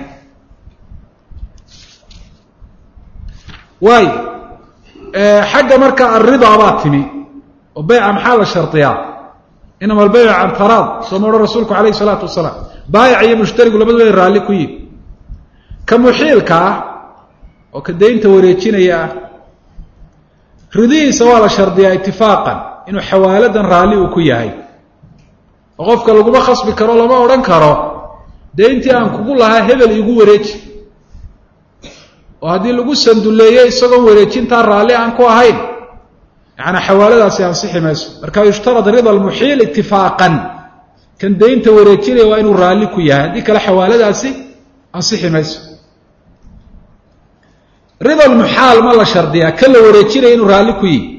S1: waayo xagga marka alridaa baa timi oo beyca maxaa la shardiyaa inama albeycu can taraad soo ma odhan rasuulku calayhi salaatu wasalaam baayic iyo mushtarigu labaduba ay raalli ku yihin ka muxiilka ah oo ka daynta wareejinaya ah ridihiisa waa la shardiyaa itifaaqan inuu xawaaladan raalli uu ku yahay oo qofka laguma khasbi karo lama odhan karo dayntii aan kugu lahaa hebel igu wareeji oo haddii lagu sanduleeyey isagoon wareejintaa raalli aan ku ahayn yacanaa xawaaladaasi ansixi mayso marka yushtarad rida almuxiil itifaaqan kan daynta wareejinaya waa inuu raalli ku yahay haddii kale xawaaladaasi ansixi mayso rida almuxaal ma la shardiyaa kan la wareejinaya inuu raalli ku yihi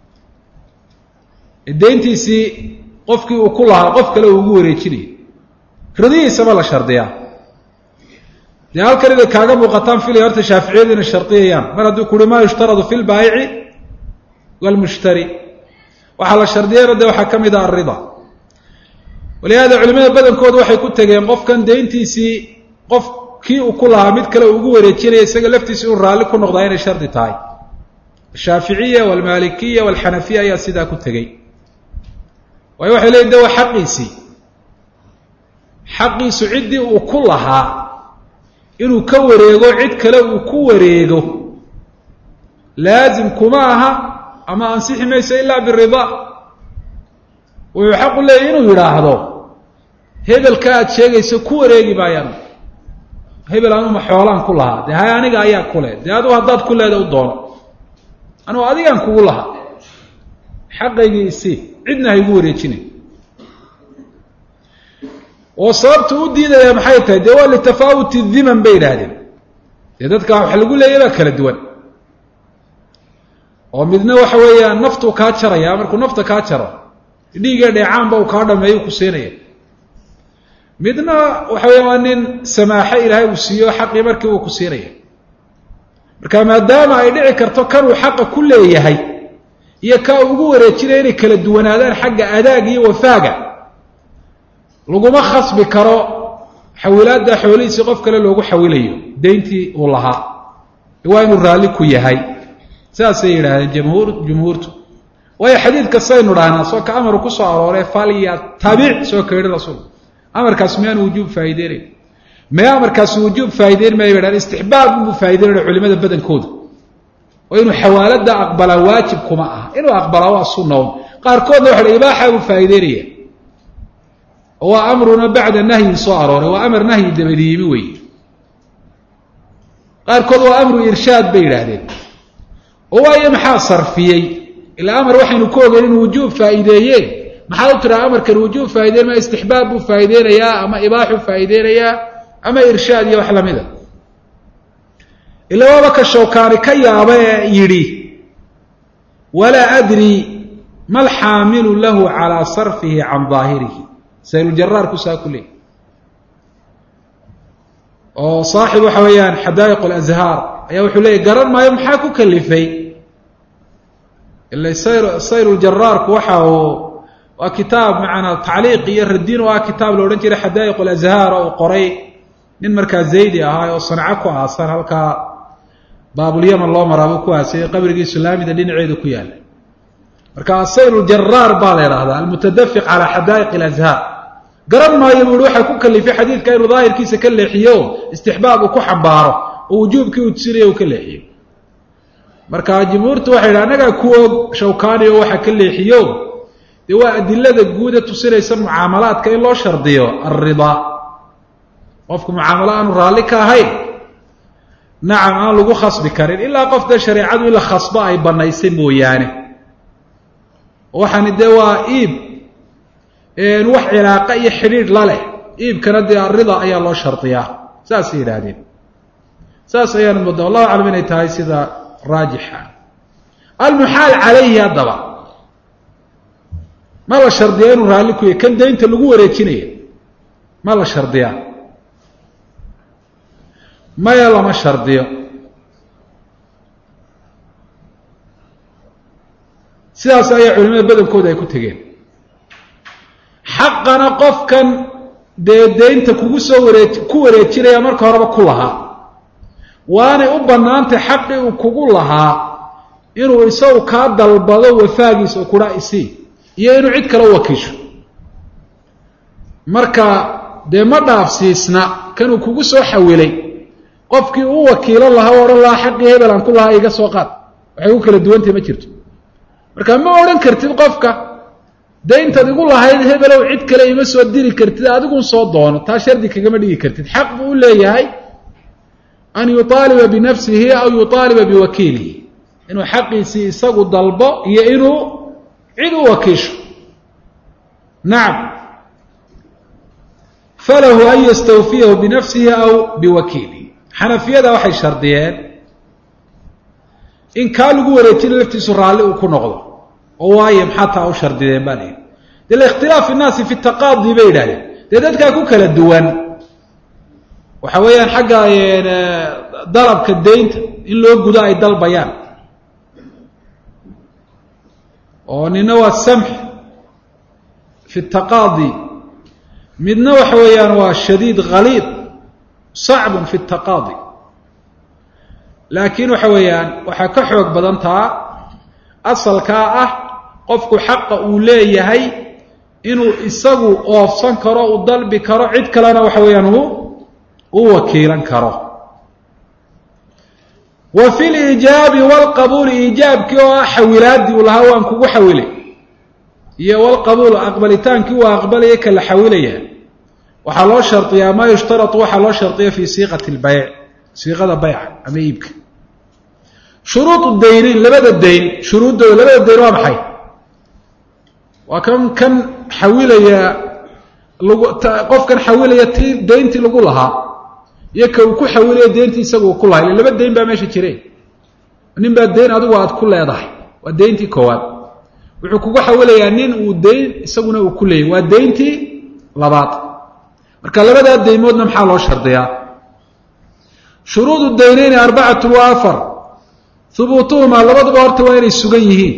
S1: dayntiisii qofkii uu ku lahaa qof kale uu ugu wareejinayo ridihiisa ma la shardiyaa dee halkan inay kaaga muuqataan filay horta shaaficiyadu inay shardiyayaan mar hadduu kuhi maa yushtaradu fi lbaayici walmushtari waxaa la shardiyayna dee waxaa ka mid ah alrida walihaada culimada badankoodu waxay ku tegeen qofkan dayntiisii qof kii uu ku lahaa mid kale uu ugu wareejinaya isaga laftiisa inuu raalli ku noqdaa inay shardi tahay ashaaficiya walmaalikiya walxanafiya ayaa sidaa ku tegey waayo waxay leeyiin de waa xaqiisii xaqiisu ciddii uu ku lahaa inuu ka wareego cid kale uu ku wareego laazim kuma aha ama ansixi mayso ilaa biridaa wuxuu xaqu leeyahy inuu yidhaahdo hebelka aad sheegayso ku wareegi maayaan hebel anuma xoolaan ku lahaa dee hay aniga ayaa ku leh dee adugu haddaad ku leeda u doono anugu adigaan kugu lahaa xaqaygii isii cidna haygu wareejinay oo sababta u diidaya maxay tahay dee waa litafaawuti diman bay yidhaahdeen dee dadka wax lagu leeyahy baa kala duwan oo midna waxa weeyaan naftu ka jaraya markuu nafta ka jaro dhiiga dheecaan ba uu ka dhameeyo ku seenaya midna waxa weeyaan nin samaaxa ilaahay uu siiyo xaqi markii uu ku seenaya marka maadaama ay dhici karto kan uu xaq ku leeyahay iyo ka ugu wareejinay inay kala duwanaadaan xagga adaag iyo wafaaga laguma khasbi karo xawilaadda xoolihiisa qof kale loogu xawilayo deyntii uu lahaa waa inuu raali ku yahay saasay yidhaahdeen jumhuur jumhuurtu waayo xadiidka saynu dhahnaa soo ka amar ku soo arooray faliya tabiic soo keedhi rasuul amarkaas miyaan wujuub faa'iideynay ma amarkaas wujuub faa'iideyn ma yidhahdeen istixbaab buu faa'iideynay culimada badankooda oo inuu xawaalada aqbala waajib kuma aha inuu aqbala waa sunno qaarkoodna waxa ibaaxa uu faa'iideynaya oo amruna bacda nahyi soo arooray waa amar nahyi dabadiimi weey qaarkood waa amru irshaad bay yiraahdeen oo waayo maxaa sarfiyay ila amar waxaynu ku ogeyn inuu wujuub faa'iideeyeen maxaa u tiraa amarkan wujuub faa'iideyn ma istixbaab buu faa'iideynayaa ama ibaaxu faa'iideynayaa ama irshaad iyo wax la mid ah ila waba ka shawkaani ka yaaba yiri wala adri mal haamilu lahu ala sarfihi an zahirihi sayl jarrar ku saakule oo saaxib waxa weeyaan hadaa'iq al-azhar ayaa wuxuu leeyahay garan maayo maxaa ku kalifay illa sayr sayr al-jarrar waxa uu waa kitaab macna taaliiq iyo radin waa kitaab loo oran jiray hadaa'iq al-azhar oo qoray nin markaa zaydi ahaa oo sanca ku aasan halka baabul yaman loo maraabo ku aasay qabriga islaamida dhinaceeda ku yaala marka sayr al-jarrar baa la yiraahdaa al-mutadaffiq ala hadaa'iq al-azhar garan maayo buu waxa ku kalifay xadiidka inuu daahirkiisa ka leexiyo istixbaab ku xambaaro oo wujuubkii uu tsireeyo ka leexiyo marka jumhuurtu waxay anaga ku og shawkaani waxa ka leexiyo ee waa adillada guud ee tusinaysa mucaamalaadka in loo shardiyo ar-rida qofku mucaamalaad raali ka ahay nacam aan lagu khasbi karin ilaa qofda shariicadu ila khasba ay banaysay mooyaane waxaan idee waa iib een wax ilaaqa iyo xiriir la leh iibkana dee arida ayaa loo shartiyaa saas yiraahdeen saas ayaan muddo wallahu aalam inay tahay sida raajixa al-muhal alayhi adaba ma la shardiyo inuu raali ku yahay kan deynta lagu wareejinayo ma la shardiyaa ma ya lama shardiyo sidaas ayaa culimada badankooda ay ku tageen xaqana qofkan deedeynta kugu soo wareej ku wareejinaya marka horeba ku lahaa waana u banaantay xaqi uu kugu lahaa inuu isagu ka dalbado wafaagiisa oo kula isi iyo inuu cid kale wakiisho marka de ma dhaafsiisna kan uu kugu soo xawilay qofkii uu wakiilo lahaa oran la xaqi hebel aan ku lahaa iga soo qaad waxay u kala duwantay ma jirto marka ma oran kartid qofka deynta adigu lahayd hebelow cid kale ima soo diri kartid adigu soo doono taa shardi kaga ma dhigi kartid xaq buu leeyahay an yutaliba bi nafsihi aw yutaliba bi wakilihi inuu xaqiisi isagu dalbo iyo inuu cid u wakiisho nacam falahu an yastawfiyahu bi nafsihi aw bi wakilihi xanafiyada waxay shardiyeen in ka lagu wareejin laftiisu raali uu ku noqdo oo waaye maxaa taa u shardiyeen baa leeyahay dil ikhtilaaf الناس في التقاضي baydahay dadka ku kala duwan waxa weeyaan xagga dalabka deynta in loo gudo ay dalbayaan oo nina waa samh في التقاضي midna waxa weeyaan waa shadiid غليظ صعب في التقاضي laakiin waxa weeyaan waxa ka xoog badan taa asalka ah qofku xaq uu leeyahay inuu isagu oofsan karo u dalbi karo cid kalena waxa weeyaan uu uu wakiilan karo wa fil ijabi wal qabul ijabki oo xawilaadi ulaha waan kugu xawilay iyo wal qabul aqbalitaanki waa aqbalay kala xawilaya waxa loo shartiyaa ma yushtaratu waxa loo shartiyaa fi siiqati al bay' siiqada bay'a ama iibka shuruud ad-dayn labada dayn shuruudda labada dayn waa maxay waa kan kan xawilaya lagu qofkan xawilaya deyntii lagu lahaa iyo ka uu ku xawilaya deyntii isagu ku lahaa laba dayn baa meesha jiray nin baa deyn adigu aad ku leedahay waa deyntii koowaad wuxuu kugu xawilayaa nin uu deyn isaguna uu ku leeyahy waa deyntii labaad marka labadaa deymoodna maxaa loo shardiyaa shuruudu daynayni arbacatu wa afar hubuutuhumaa labaduba horta waa inay sugan yihiin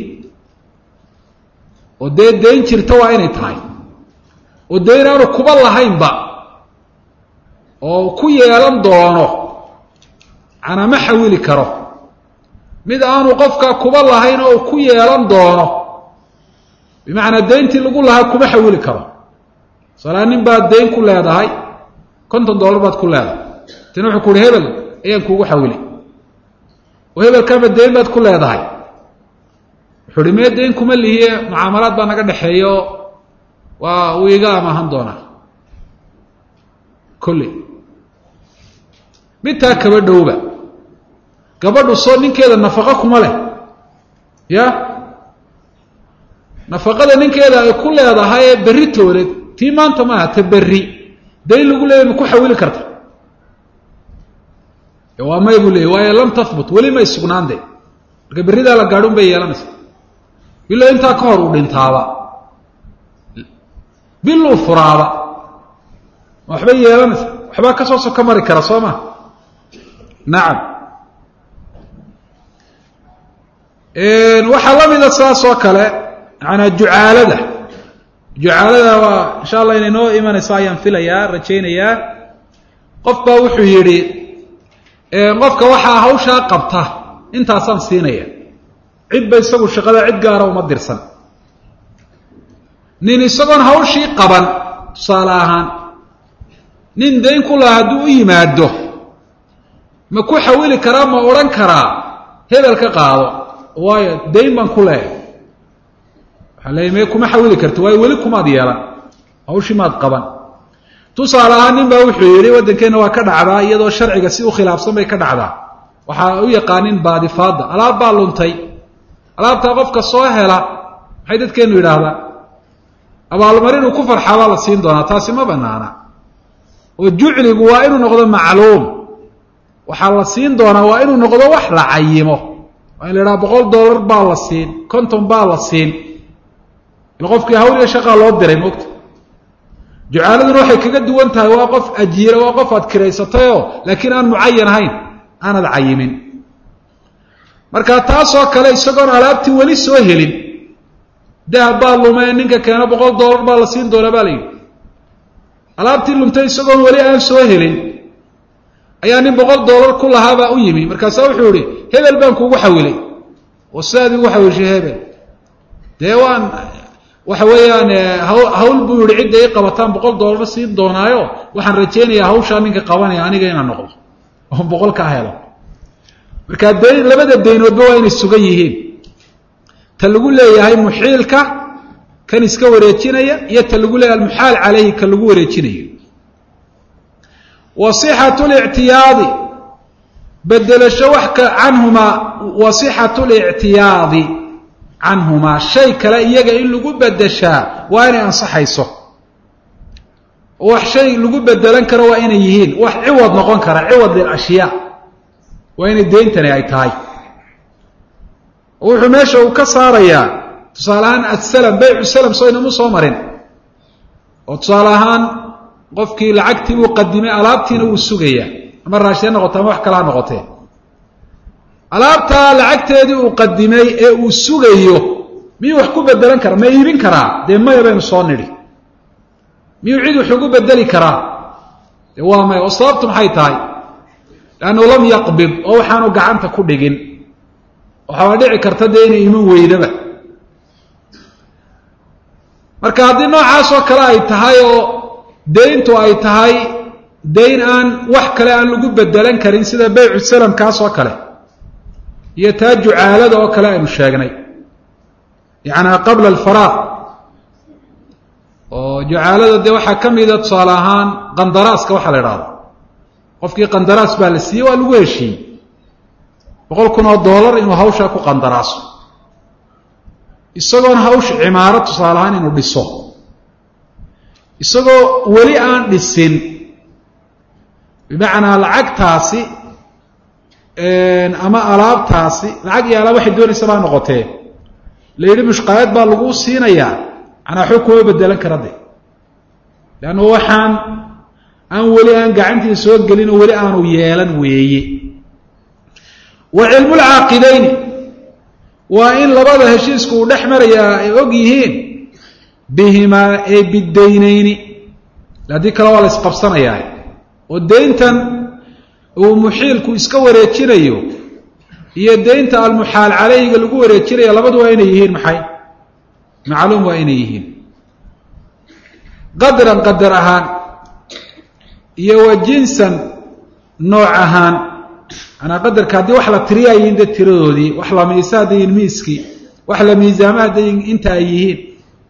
S1: oo dee dayn jirta waa inay tahay oo dayn aanu kuba lahaynba oo ku yeelan doono macnaa ma xawili karo mid aanu qofkaa kuba lahayn oo ku yeelan doono bimacnaa dayntii lagu lahaa kuma xawili karo salaa nin baad dayn ku leedahay konton dollar baad ku leedahay tina wuxuu ku uhi hebel ayaan kuugu xawili oo hebelkaama dayn baad ku leedahay wuxuu uhi mee dayn kuma lihiye mucaamalaad baa naga dhexeeyo waa uu iga amaahan doonaa kolley midtaa kaba dhowba gabadhu soo ninkeeda nafaqo kuma leh ya nafaqada ninkeeda ay ku leedahay ee berri tooleed tii maanta maaha ta berri dayn lagu leeyahy ma ku xawili karta waa may buu leeyay waayo lam tahbut weli may sugnaan de marka berridaa la gaadhun bay yeelanaysa bilo intaa ka hor uu dhintaaba bil uu furaaba waxbay yeelanaysa waxbaa ka soo soka mari kara soo ma nacam waxaa la mida saas oo kale macanaa jucaalada jucaalada waa insha allah inay noo imanayso ayaan filayaa rajaynayaa qof baa wuxuu yidhi qofka waxaa hawshaa qabta intaasaan siinaya cidba isagu shaqada cid gaara uma dirsan nin isagoon hawshii qaban tusaale ahaan nin dayn ku laha hadduu u yimaado ma ku xawili karaa ma odhan karaa hebel ka qaado waayo dayn baan ku leehay waxaa leeya me kuma xawili karta waayo weli kumaad yeelan hawshii maad qaban tusaale ahaan nin baa wuxuu yidhi waddankeenna waa ka dhacdaa iyadoo sharciga si u khilaafsan bay ka dhacdaa waxaa u yaqaanin baadifaadda alaab baa luntay alaabtaa qofka soo hela maxay dadkeennu yidhaahdaa abaalmarin uu ku farxaa baa la siin doonaa taasi ma banaana oo jucligu waa inuu noqdo macluum waxaa la siin doonaa waa inuu noqdo wax la cayimo waa in la idhaha boqol dollar baa la siin konton baa la siin ila qofkii hawl iyo shaqaa loo diray moogta jucaaladuna waxay kaga duwan tahay waa qof ajiira waa qof aad kiraysatayoo laakiin aan mucayan ahayn aanad cayimin marka taasoo kale isagoon alaabtii weli soo helin dahab baa lumee ninka keena boqol dollar baa la siin doonaa baa la yidhi alaabtii lumtay isagoon weli aan soo helin ayaa nin boqol dollar ku lahaabaa u yimi markaasaa wuxuu ihi hebel baan kuugu xawilay oo sidaad igu xawishay hebel dee waan waxa weeyaan hawl buu yihi cidda i qabataan boqol dollar siin doonaayo waxaan rajaynayaa hawshaa ninka qabanaya aniga inaan noqdo oo boqol kaa helo markaa dayn labada daynoodba waa inay sugan yihiin ta lagu leeyahay muxiilka kan iska wareejinaya iyo ta lagu leeyahay almuxaal calayhi kan lagu wareejinayo wa sixatu lictiyaadi bedelasho wax ka canhumaa wa sixatu lictiyaadi canhumaa shay kale iyaga in lagu bedeshaa waa inay ansaxayso wax shay lagu bedelan karo waa inay yihiin wax ciwad noqon kara ciwad lilashyaa waa inay deyntani ay tahay wuxuu meesha uu ka saarayaa tusaale ahaan assalam baycu salam soo inamu soo marin oo tusaale ahaan qofkii lacagtii uu qadimay alaabtiina wuu sugayaa ama raashid noqoto ama wax kale ha noqotee alaabtaa lacagteedii uu qadimay ee uu sugayo miyuu wax ku bedelan karaa ma iibin karaa dee maya baynu soo nidhi miyuu cid wax ugu bedeli karaa dee waa maya oo sababtu maxay tahay leannu lam yaqbid oo waxaanu gacanta ku dhigin waxaa dhici karta dee inay iman weydaba marka haddii noocaasoo kale ay tahay oo dayntu ay tahay dayn aan wax kale aan lagu bedelan karin sida baycu salamkaas oo kale iyo taa jucaalada oo kale aynu sheegnay yacnaa qabla alfaraaq oo jucaalada dee waxaa ka mida tusaale ahaan qandaraaska waxaa la idhahda qofkii qandaraas baa la siiyey waa lagu heshiiyey boqol kun oo dollar inuu hawshaa ku qandaraaso isagoon hawsh cimaaro tusaale ahaan inuu dhiso isagoo weli aan dhisin bimacnaa lacagtaasi ama alaabtaasi lacag iyo alaab waxay doonaysa baa noqotee ليري مشقايات با لغو سينيا أنا حكوه بدلن كرده لأنه وحان أن ولي أن قعنتي سوق قلين ولي أن ويالا ويي وعلم العاقدين وإن لبضى هشيسكو نحمر يا أقيهين بهما أي بالدينين لا ديك الأول اسقبصنا يعني والدينتن ومحيلكو اسكو ريتشيريو هي الدينتا المحال عليه لغو ريتشيريو لبضى وين يهين محي معلوم وين يهين قدرا قدر أهان يو جنسا نوع أهان أنا قدر كادي وحلا تريايين دي ترودي وحلا ميسا دي الميسكي وحلا ميزامات دي انت ايهين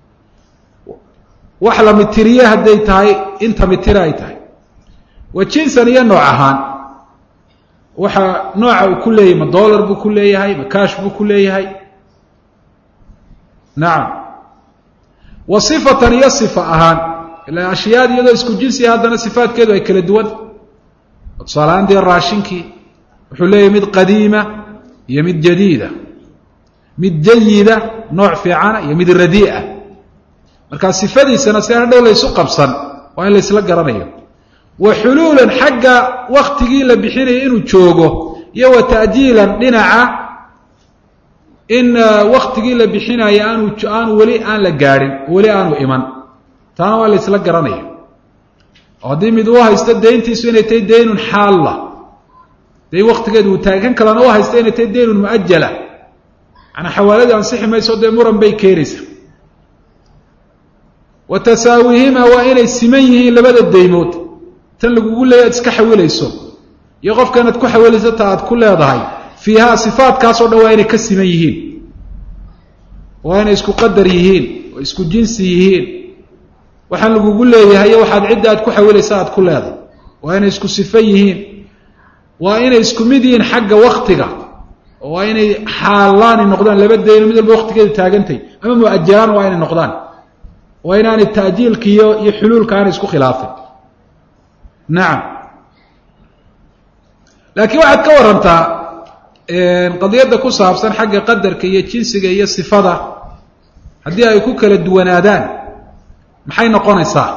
S1: وحلا متريا هدي تاي انت متراي تاي وجنسا نيا نوع أهان وحا نوع كله ما دولار بو كله يهي ما كاش بو كله يهي نعم وصفة نيا صفة أهان إلا أشياء دي يدو اسكو جنسي هذا صفات كده اي كلا دوان صالان دي الراشنكي وحليه مد قديمة يمد جديدة مد جيدة نوع في عنا يمد رديئة مركز صفاتي سنسيان دولة يسوق بصن وإن ليس لك رميه وحلولا حق وقت قيل بحين إنه تشوقه يو تأجيلا لنعا إن وقت قيل بحين يانو آن ولي آن لقارن ولي آن إيمان تانو ليس لك رميه ودي مدوها يستد دينتي سوين يتي دين حالة دي وقت قد وتاكن كلا نوها يستين يتي دين مؤجلة أنا حوالي عن صحي ما يسود مرم بي كيريس وتساويهما وإن السميه لبدا الديموت تنلقوا قول لي أتسك حواليسو يغف كانت كو حواليسو تاعد كل هذا فيها صفات كاسو وإن كسميهين وإن اسكو قدريهين واسكو جنسيهين waxaan lagu leeyahay waxaad cidaad ku xawileysaad ku leedahay waa inay isku sifayihiin waa inay isku mid yihiin xagga waqtiga waa inay xaalaan noqdaan laba deyn mid walba waqtigeeda taagantay ama muajjalan waa inay noqdaan waa inaan taajiilka iyo iyo xuluulka aan isku khilaafin naam laakiin waxaad ka warantaa ee qadiyada ku saabsan xagga qadarka iyo jinsiga iyo sifada hadii ay ku kala duwanaadaan maxay noqonaysaa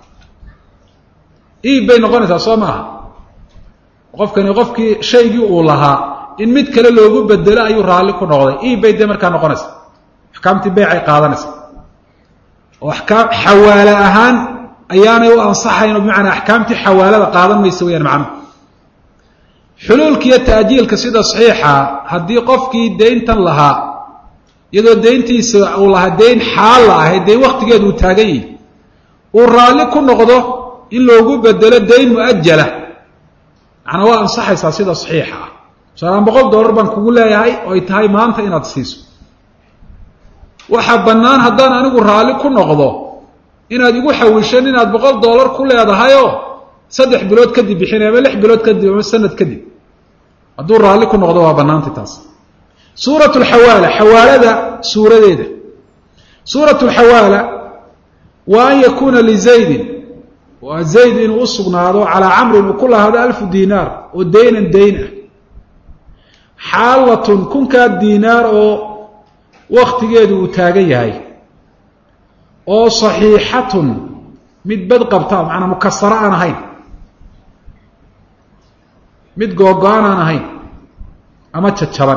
S1: ii bay noqonaysaa soo maaha qofkani qofkii shaygii uu lahaa in mid kale loogu bedelo ayuu raali ku noqday ii bay de markaa noqonaysaa axkaamtii baycay qaadanaysaa oo axkaam xawaala ahaan ayaanay u ansaxayn bimacnaa axkaamtii xawaalada qaadan maysa weyaan macnuhu xuluulka iyo taajiilka sida saxiixa haddii qofkii deyntan lahaa iyadoo deyntiisa uu lahaa deyn xaal la ahayd deyn waqtigeedu uu taagan yahay uu raalli ku noqdo in loogu bedelo deyn muajjala macnaa waa ansaxaysaa sida saxiixa ah shan boqol dollar baan kugu leeyahay oo ay tahay maanta inaad siiso waxa bannaan haddaan anigu raalli ku noqdo inaad igu xawishan inaad boqol dollar ku leedahay oo saddex bilood kadib bixinay ama lix bilood kadib ama sanad kadib hadduu raalli ku noqdo waa bannaantay taas سورة الحوالة حوالة سورة ديدة سورة الحوالة وأن يكون لزيد وزيد أصغنا على عمرو وكل هذا ألف دينار ودين دينه حالة كن كالدينار أو وقت جيد وتاقيها أو صحيحة متبد قبطان معنا مكسرة أنا هين متقوقان أنا هين أما تتشبان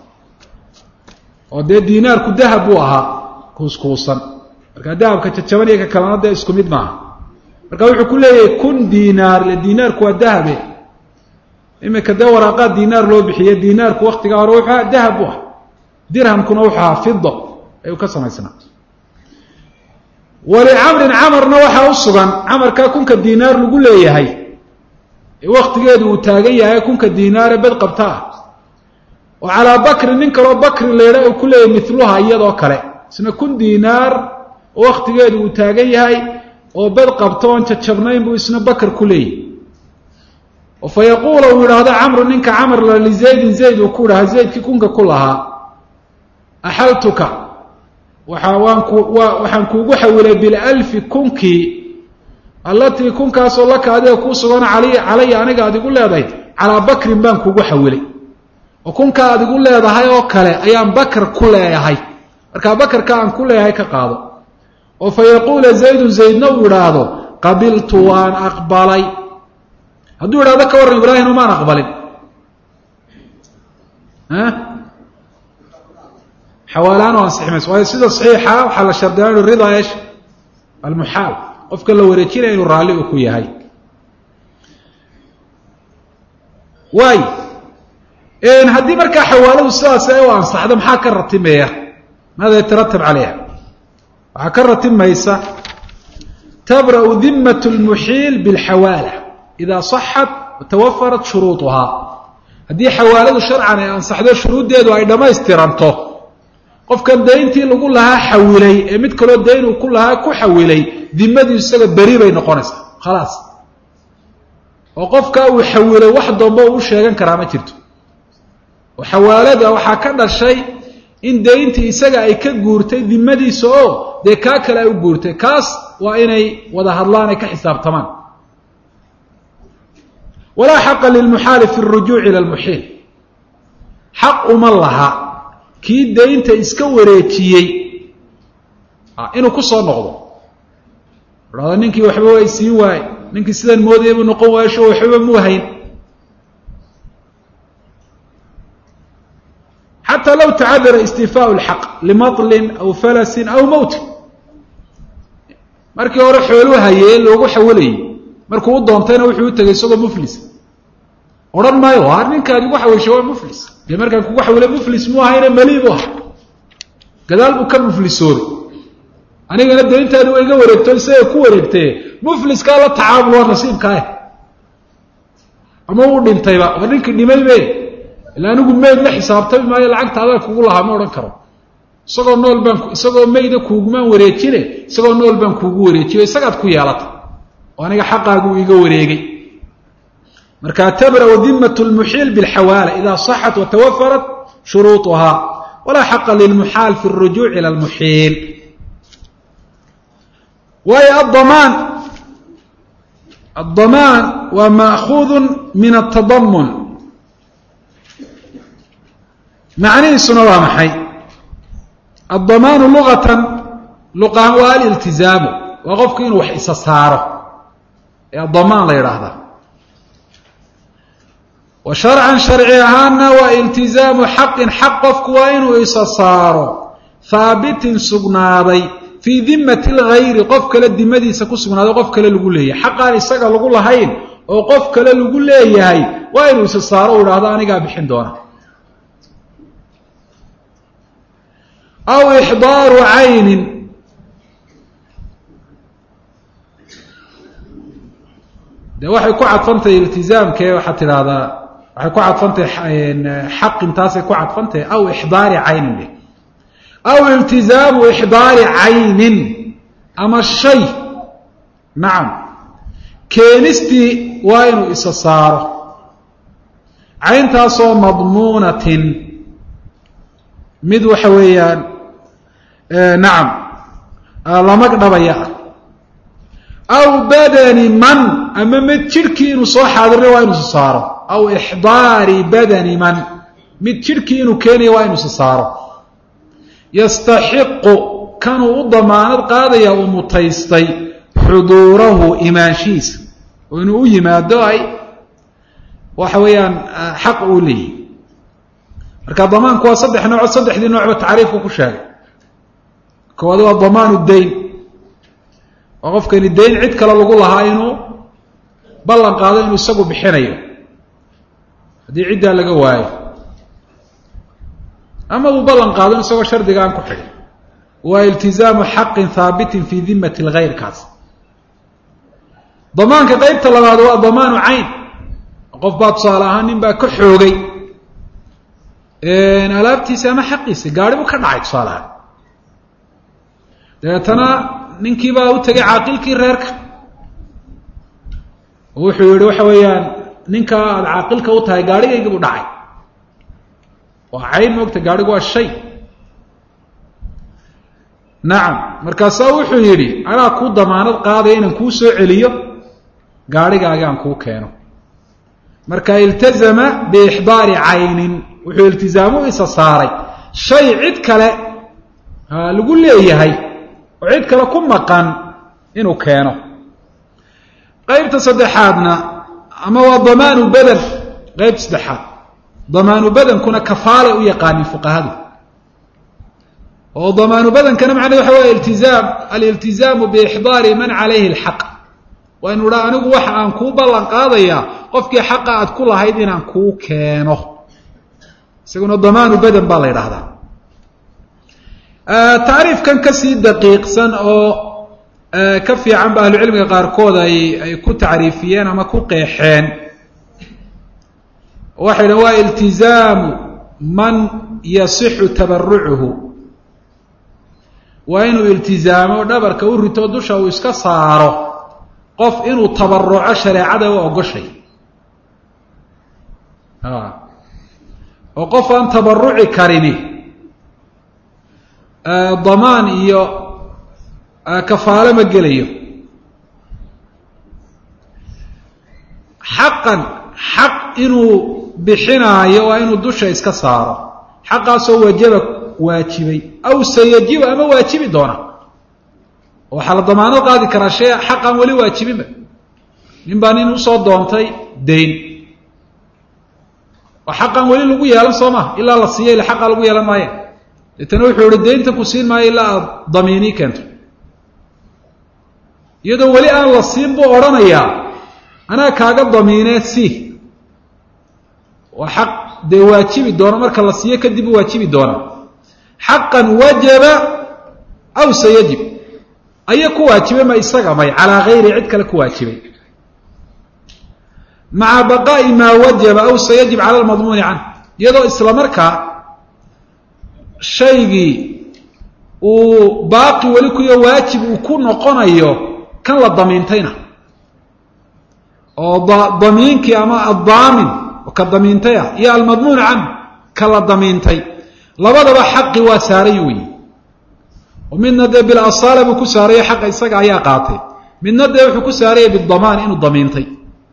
S1: oo de diinaarku dahab uu ahaa kuuskuusan marka dahabka jajabanaya ka kalana isku mid maaha marka wuxuu ku leeyahay kun diinaar le diinaarku waa dahabe imika da waraqa diinaar loo bixiyo diinaarku waqtiga hore wuxuu dahab ah dirhamkuna wuxuu ahaa fidda ay ka samaysnaa wali amrin amarna waxa u sugan amarka kunka diinaar lagu leeyahay ee waqtigeedu uu taagan yahay kunka diinaar bad qabtaa وعلى بكر ننكر بكر ليرا كل مثلها يدو كله سنة كن دينار وقت جاد وتاجيهاي وبد قبطان تشبنين بو اسمه بكر كلي وفيقول هذا عمرو ننك عمر لزيد زيد وكلها زيد كيكونك كلها أحلتك وحوانك وحنكو وحول بالألف كنكي التي كنك أصل لك هذا كوسوان علي علي أنا قاعد يقول لي هذا على بكر بانك وحولي وكنك أقول له هذا هاي وكله أيام بكر كله هاي markaa bakarka aan ku leeyahay ka qaado oo fa yaquula zaydun zaydna uu idhaahdo qabiltu waan aqbalay hadduu idhahdo ka warran ibraahim umaan aqbalin xawaalaan oo ansixi mayso waayo sida saxiixa waxaa la shardiyaa inu ridaa esh almuxaal qofka la wareejinaya inuu raalli u ku yahay waayo haddii markaa xawaaladu sidaas ay u ansaxdo maxaa ka ratimeeya maada yataratab calayha waxaa ka ratimaysa tabra'u dimat lmuxiil bilxawaala idaa saxat watawafarat shuruuduhaa haddii xawaaladu sharcan ay ansaxdo shuruuddeedu ay dhammaystiranto qofkan dayntii lagu lahaa xawilay ee mid kaloo dayn uu ku lahaa ku xawilay dimadiisu isaga beri bay noqonaysaa khalaas oo qofka uu xawilay wax dambe uu u sheegan karaa ma jirto oo xawaalada waxaa ka dhashay in dayntii isaga ay ka guurtay dimadiisa oo dee kaa kale ay u guurtay kaas waa inay wada hadlaan ay ka xisaabtamaan walaa xaqa lilmuxaali fi اrujuuci ila lmuxiil xaq uma laha kii daynta iska wareejiyey inuu ku soo noqdo dhado ninkii waxba way siin waaye ninkii sidan moodaya buu noqon waayesho waxbaba muu hayn xataa low tacadara istifaau lxaq limatlin aw falasin aw mowtin markii hore xooluu hayee loogu xawilayay markuu u doontayna wuxuu u tegay isagoo muflis odhan maayo har ninkaad igu xawishay waa muflis dee markaan kugu xawilay muflis mu ahayna mali bu aha gadaal buu ka muflisooday anigana dayntaadi waa iga wareegto isaga ku wareegtee mufliskaa la tacaamul waa nasiibkaah ama uu dhintayba waa ninkii dhimaybe ilaa anigu meyd la xisaabtami maayo lacagta adaa kugu lahaa ma odhan karo isagoo nool baan isagoo meyda kuugumaan wareejine isagoo nool baan kuugu wareejiyo isagaad ku yeelata oo aniga xaqaaguu iga wareegay markaa tabra'u dimat lmuxiil bilxawaala ida saxat watawafarat shuruuطuhaa walaa xaqa lilmuxaal fi اrujuuc ila lmuxiil waayo addamaan addamaan waa maakuudu min atadamun macnihiisuna waa maxay addamaanu luqatan luqahan waa aliltizaamu waa qofku inuu wax isa saaro ee addamaan la yidhaahdaa wa sharcan sharci ahaanna waa iltizaamu xaqin xaq qofku waa inuu isa saaro haabitin sugnaaday fii dimati lgayri qof kale dimadiisa ku sugnaaday qof kale lagu leeyahay xaqaan isaga lagu lahayn oo qof kale lagu leeyahay waa inuu isa saaro u idhahdo anigaa bixin doona aw ixdaaru caynin dee waxay ku cadfantahay iltizaamkee waxaad tidhaahdaa waxay ku cadfantahay xaqintaasay ku cadfantahay aw ixdaari caynin de aw iltizaamu ixdaari caynin ama shay nacam keenistii waa inuu isa saaro cayntaasoo madmuunatin mid waxa weeyaan nacam lamag dhabaya ah aw badani man ama mid jidhkii inuu soo xaadirna waa inuu isa saaro aw ixdaari badani man mid jidhkii inuu keenayo waa inuu isa saaro yastaxiqu kanuu u damaanad qaadaya uu mutaystay xuduurahu imaanshihiisa oo inuu u yimaado ay waxa weeyaan xaq uu leeyahy marka damaanku waa saddex nooc saddexdii noocba tacriifku ku sheegay koowaad waa damaanu dayn waa qofkani dayn cid kale lagu lahaa inuu ballan qaado inuu isagu bixinayo haddii ciddaa laga waayo ama uu ballan qaado in isagoo shardiga aan ku xidhin waa iltizaamu xaqin haabitin fii dimati lgayr kaas damaanka qeybta labaad waa damaanu cayn qof baa tusaale ahaan nin baa ka xoogay alaabtiisa ama xaqiisa gaari buu ka dhacay tusaale ahaan dabeetana ninkii baa u tegay caaqilkii reerka oo wuxuu yihi waxa weeyaan ninka aada caaqilka u tahay gaarhigaygi buu dhacay waa cayn moogta gaarigu waa shay nacam markaasaa wuxuu yidhi anaa kuu damaanad qaadaya inaan kuu soo celiyo gaarhigaaga aan kuu keeno marka iltazama biixdaari caynin wuxuu iltizaamu isa saaray shay cid kale lagu leeyahay oo cid kale ku maqan inuu keeno. qaybta saddexaadna ama waa damaanu badan. qaybta saddexaad damaanu badankuna kafaale u yaqaanin fuqahadu, oo damaanu badankana macnaheedu waxa weeye iltizaam aliltizaamu biixdaari man calayhi alxaq. waa inu dhaa anigu waxa aan kuu ballan qaadayaa qofkii xaqa aad ku lahayd inaan kuu keeno, isaguna damaanu badan baa la yidhaahdaa. tacriifkan kasii daqiiqsan oo ka fiican ba ahlucilmiga qaarkood ay ay ku tacriifiyeen ama ku qeexeen, waxay dhahen waa iltizaamu man yasixu tabarucuhu, waa inuu iltizaamo dhabarka u rito dusha uu iska saaro qof inuu tabaruco shareecada u ogoshay, oo qof aan tabaruci karini damaan iyo kafaalo ma gelayo. xaqan xaq inuu bixinaayo waa inuu dusha iska saaro, xaqaasoo wajaba waajibay aw sayajibu ama waajibi doona. waxaa la damaanad qaadi karaa shay xaqan weli waajibinba. nin baa nin usoo doontay dayn oo xaqan weli lagu yeelan soo maha, ilaa la siiya ila xaqa lagu yeelan maaye. deetana wuxuu ihi daynta ku siin maayo ilaa aad damiinii keento, iyadoo weli aan la siin buu odhanayaa anaa kaaga damiinee si waa xaq dee waajibi doono, marka la siiyo kadib u waajibi doona. xaqan wajaba aw sayajib, aya ku waajibay ma isaga may calaa gayri cid kale ku waajibay, maca baqaa'i maa wajaba aw sayajib cala almadmuuni canh, iyadoo isla markaa shaygii uu baaqi weli kuyo waajib uu ku noqonayo kan la damiintayna, oo damiinkii ama addaamin oo ka damiintay ah iyo almadmuun canh ka la damiintay labadaba xaqi waa saaray weyi. oo midna dee bilasaala buu ku saarayo xaqa isaga ayaa qaatay, midna dee wuxuu ku saaraya bidamaan inuu damiintay.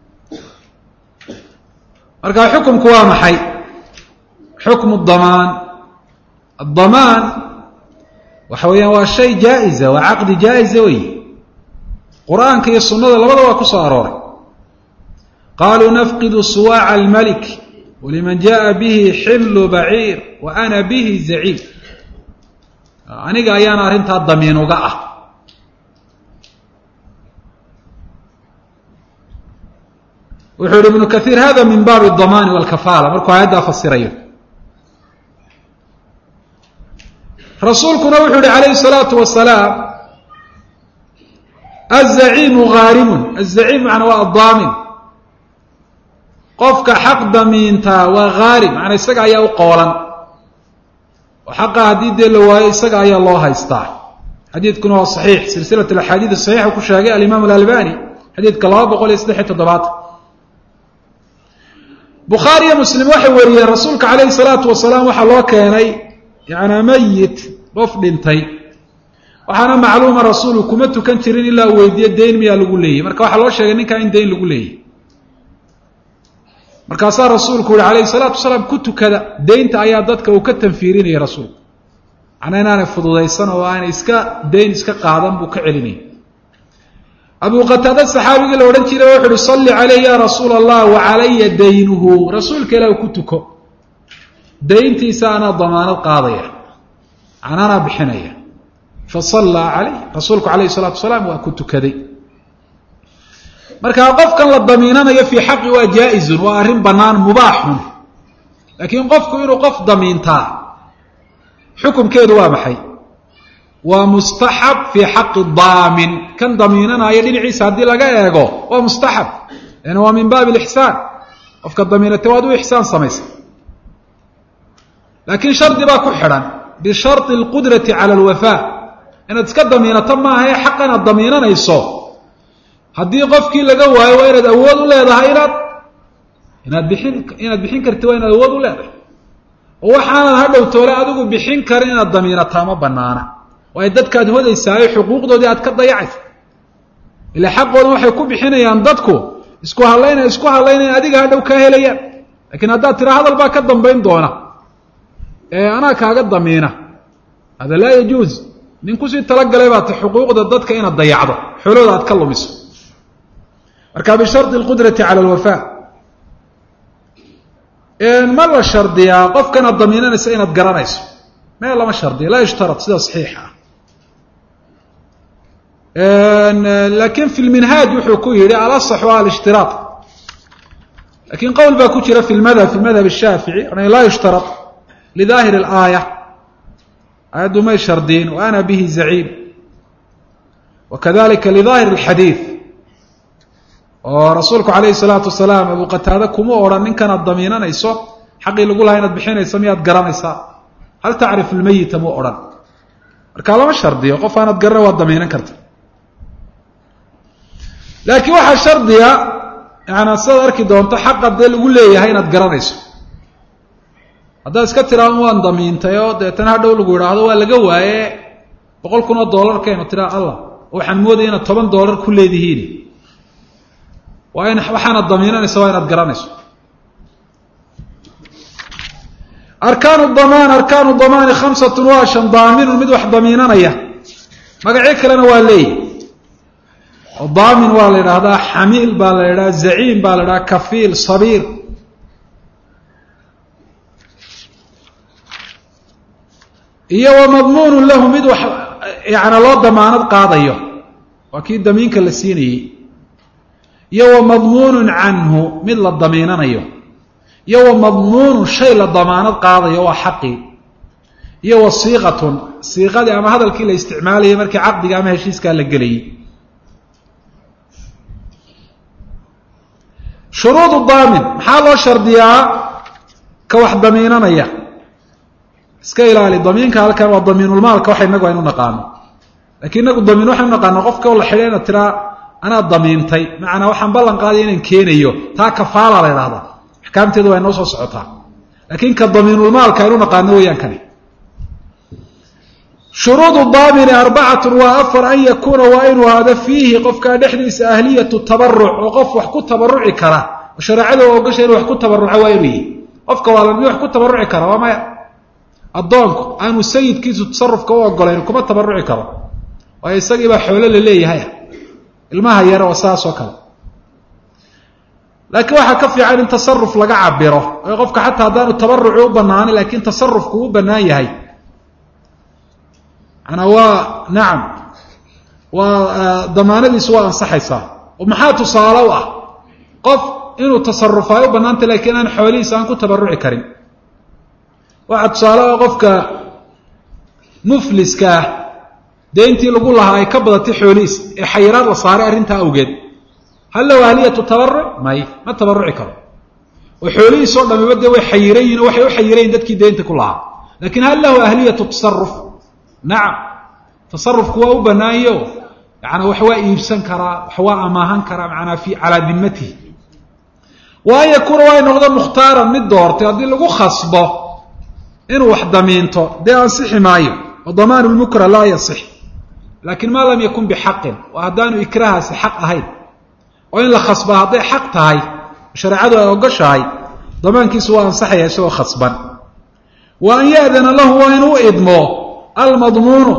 S1: marka xukumku waa maxay? xukmu damaan. addamaan waxa weeyaan waa shay jaa-iza, waa caqdi jaa-iza weyi. qur-aanka iyo sunnada labada waa ku soo arooray. qaluu nafqidu suwaaca almalik waliman jaءa bihi ximlu baciir wa ana bihi zaciim. aniga ayaana arrintaa damiin uga ah. wuxuu yihi ibnu kaiir hada min baabi اdamaani wاlkafaala markuu aayaddaa fasirayo. rasuulkuna wuxuu yihi calayhi الsalaatu wasalaam aلzaciimu gaarimun. aلzaciim macna waa addaamin. qofka xaq damiintaa waa gaarim, macnaa isaga ayaa u qoolan, oo xaqa haddii dee la waayo isaga ayaa loo haystaa. xadiidkuna waa saxiix, silsilat alaxaadiid saxiixa ku sheegay alimaam alalbani xadiidka laba boqol iyo saddex iyo toddobaatan. bukhaari iyo muslim waxay wariyeen rasuulka calayhi salaatu wasalaam waxaa loo keenay yanaa mayit, qof dhintay, waxaana macluuma rasuulu kuma tukan jirin ilaa uu weydiiyo dayn miyaa lagu leeyay. marka waxaa loo sheegay ninkaa in dayn lagu leeyay. markaasaa rasuulku yihi calayhi salaatu wasalaam ku tukada. daynta ayaa dadka uu ka tanfiirinayay rasuulku, macnaa inaanay fududaysan oo aanay iska dayn iska qaadan buu ka celinayay. abu qataada saxaabigii la odhan jiray wuxu uhi salli calayh ya rasuula allah wa calaya daynuhu. rasuulka ilaah ku tuko, dayntiisa anaa damaanad qaadaya, anaanaa bixinaya. fasallaa calayh, rasuulku calayhi salaatu wasalaam waa ku tukaday. markaa qofkan la damiinanayo fii xaqi waa jaa-izun, waa arrin bannaan mubaaxun. laakiin qofku inuu qof damiintaa xukumkeedu waa maxay? waa mustaxab fii xaqi daamin. kan damiinanayo dhinaciisa haddii laga eego waa mustaxab, leanna waa min baabi alixsaan. qofka damiinatay waad u ixsaan samaysa, laakiin shardi baa ku xidhan, bishardi alqudrati cala alwafaa. inaad iska damiinato maaha ee xaqan aad damiinanayso haddii qofkii laga waayo waa inaad awood u leedahay inaad inaad bixin inaad bixin karti waa inaad awood u leedahay. oo waxaanad hadhow toole adigu bixin karin inaad damiinataa ma banaana, waayo dadkaad hodaysaayo xuquuqdoodii aad ka dayacaysa. ilaa xaqoodan waxay ku bixinayaan dadku isku hadlayna isku hadlaynaya adiga hadhow kaa helayaan. laakiin haddaad tira hadal baa ka dambayn doona ee anaa kaaga damiina, hada laa yajuuz nin kusii talagalay baata xuquuqda dadka inaad dayacdo xoolooda aad ka lumiso marka bishardi alqudrati cala alwafaa ma la shardiyaa qofkanaad damiinanaysa inaad garanayso mee lama shardiya laa yushtarad sida saxiixa ah lakin fi lminhaaj wuxuu ku yihi alaصx waa alاshtiraaط lakin qowl baa ku jira fi lmadhab fi madhab الshaafiعي laa yushtarad lidaahir اlaaya aayaddu may shardiyin wa ana bihi zaciim wakadalika lidaahir اlxadiiث oo rasuulku alayhi الsalaatu wasalaam abu qataada kuma odhan ninkanaad damiinanayso xaqii lagu lahaa inaad bixinayso miyaad garanaysaa hal tacrifu lmeyita mu odhan marka lama shardiyo qof aanaad garana waad damiinan karta laakiin waxaa shardiga yani sidaad arki doonto xaqa dee lagu leeyahay inaad garanayso haddaad iska tiraa waan damiintay oo deetana hadhow lagu yidhaahdo waa laga waaye boqol kun oo dollar keeno tiraa allah waxaan moodaya inaad toban dollar ku leedihiin waa in waxaanad damiinanaysa waa inaad garanayso arkaanu damaan arkaanu damaani khamsatun waa shan daaminun mid wax damiinanaya magacyo kalena waa leeyahy daamin waa la yidhaahdaa xamiil baa la yidhaha zaciim baa la yidhaha kafiil sabiir iyo wa madmuunu lahu mid wax yani loo damaanad qaadayo waa kii damiinka la siinayey iyo wa madmuunun canhu mid la damiinanayo iyo wa madmuunu shay la damaanad qaadayo waa xaqii iyo wa siiqatun siiqadii ama hadalkii la isticmaalayay markii caqdiga ama heshiiskaa la gelayay shuruudu daamin maxaa loo shardiyaa ka wax damiinanaya iska ilaali damiinka halkan waa damiinulmaalka waxa inagu aynu naqaano lakiin inagu damiin waxaynu naqaano qofka la xidhay inaad tiraa anaad damiintay macanaa waxaan ballan qaadaya inaan keenayo taa kafaala la yidhahdaa axkaamteedu waa inoo soo socotaa laakiin ka damiinulmaalka aynu naqaano weeyaan kani shuruudu daamini arbacatun waa afar an yakuuna waa inuu ahaado fiihi qofkaa dhexdiisa ahliyatu tabaruc oo qof wax ku tabaruci kara oo shareecada ogasha inu wax ku tabaruco waa inuu yihi qofka waa lamid wax ku tabaruci kara waa maya addoonku aanu sayidkiisu tasarufka u ogolayn kuma tabaruci karo waayo isagii baa xoolo la leeyahay ilmaha yare oo saas oo kale laakiin waxaa ka fiican in tasaruf laga cabiro oo qofka xataa haddaanu tabaruci u banaanin laakiin tasarufku u banaan yahay ana waa nacam waa damaanadiisu waa ansaxaysaa oo maxaa tusaale u ah qof inuu tasarufaayo u banaanta laakiin aan xoolihiisa aan ku tabaruci karin waxaa tusaale u ah qofka mufliska ah deyntii lagu lahaa ay ka badatay xoolihiisa ee xayiraad la saaray arrintaa awgeed hal lahu ahliyatu tabaruc may ma tabaruci karo oo xoolihiisoo dhamiba dee way xayiran yihin oo waxay u xayirayin dadkii deynta ku lahaa laakiin hal lahu ahliyatu tasaruf nacam tasarufku waa u banaanyo yani wax waa iibsan karaa wax waa amaahan karaa macanaa fi calaa dimatihi wa an yakuuna waa noqdo mukhtaaran mid doortay haddii lagu khasbo inuu wax damiinto dee ansixi maayo wa damaanu lmukra laa yasix laakiin maa lam yakun bixaqin waa haddaanu ikrahaasi xaq ahayn oo in la khasbaa hadday xaq tahay shareecadu ay ogoshahay damaankiisu waa ansaxaya isagoo khasban wa an ya'dana lahu waa inuu idmo almadmuunu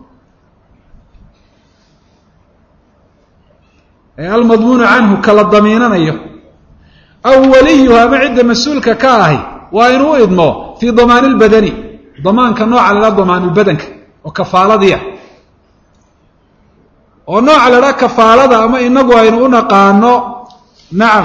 S1: almadmuunu canhu kala damiinanayo aw waliyuhu ama cidda mas-uulka ka ahi waa inuu idmo fii damaani lbadani damaanka nooca la dhaha damaanulbadanka oo kafaaladiia oo nooca la dhaha kafaalada ama inagu aynu u naqaano nacam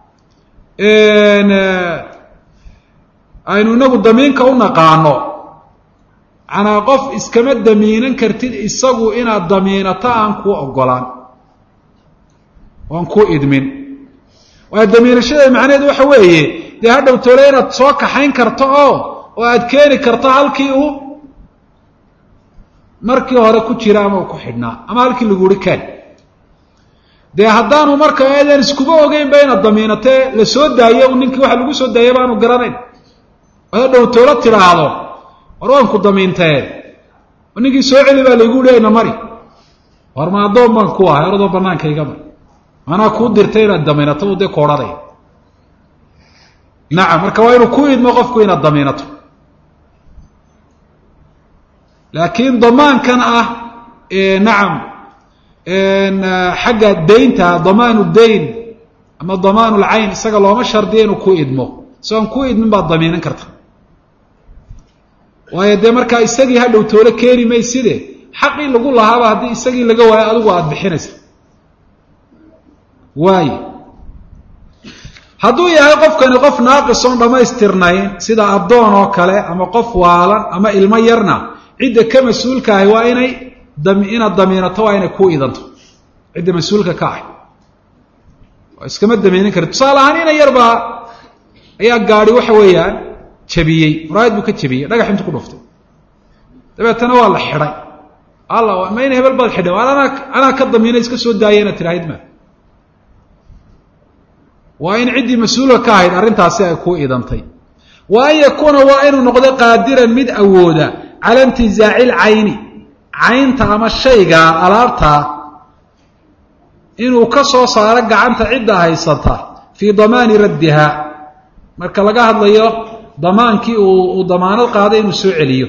S1: aynu inagu damiinka u naqaano manaa qof iskama damiinan kartid isagu inaad damiinato aan kuu ogolaan oan kuu idmin waa damiinashada macnaheedu waxa weeye dee hadhow toole inaad soo kaxayn karto oo oo aad keeni karto halkii uu markii hore ku jira ama uu ku xidhnaa ama halkii lagu uhi kaan dee haddaanu marka aadan iskuba ogeynba inaad damiinatee la soo daayo ninkii waxa lagu soo daaya baanu garanayn oo hadhow toolo tidhaahdo war waan ku damiintee ninkii soo celi baa laygu leeyna mari war ma addoon baan ku ahay oradoo banaanka iga mar manaa kuu dirtay inaad damiinato u dee koodhanaya nacam marka waa inuu ku idmo qofku inaad damiinato laakiin damaankan ah nacam xagga daynta damaanu dayn ama damaanu lcayn isaga looma shardiya inuu ku idmo isagoon ku idmin baad damiinan karta waayo dee markaa isagii hadhow toole keeni mayside xaqii lagu lahaaba haddii isagii laga waayo adigu aada bixinaysa waayo hadduu yahay qofkani qof naaqisoon dhammaystirnayn sida addoon oo kale ama qof waalan ama ilmo yarna cidda ka mas-uulka ahi waa inay inaad damiinato waa inay ku idanto cidda mas-uulka ka ahy oo iskama damiinin karti tusaale ahaan ina yarbaa ayaa gaadhi waxa weeyaan jabiyey muraayad buu ka jabiyey dhagax intu ku dhuftay dabeetana waa la xidhay alla ma ina hebel baad xidhay anaa anaa ka damiinay iska soo daaya inaad tirahayd ma waa in ciddii mas-uulka ka ahayd arrintaasi ay ku idantay wa an yakuuna waa inuu noqdo qaadiran mid awooda cala intizaaci lcayni caynta ama shayga alaabtaa inuu ka soo saaro gacanta cidda haysata fii damaani raddiha marka laga hadlayo damaankii uu damaanad qaaday inuu soo celiyo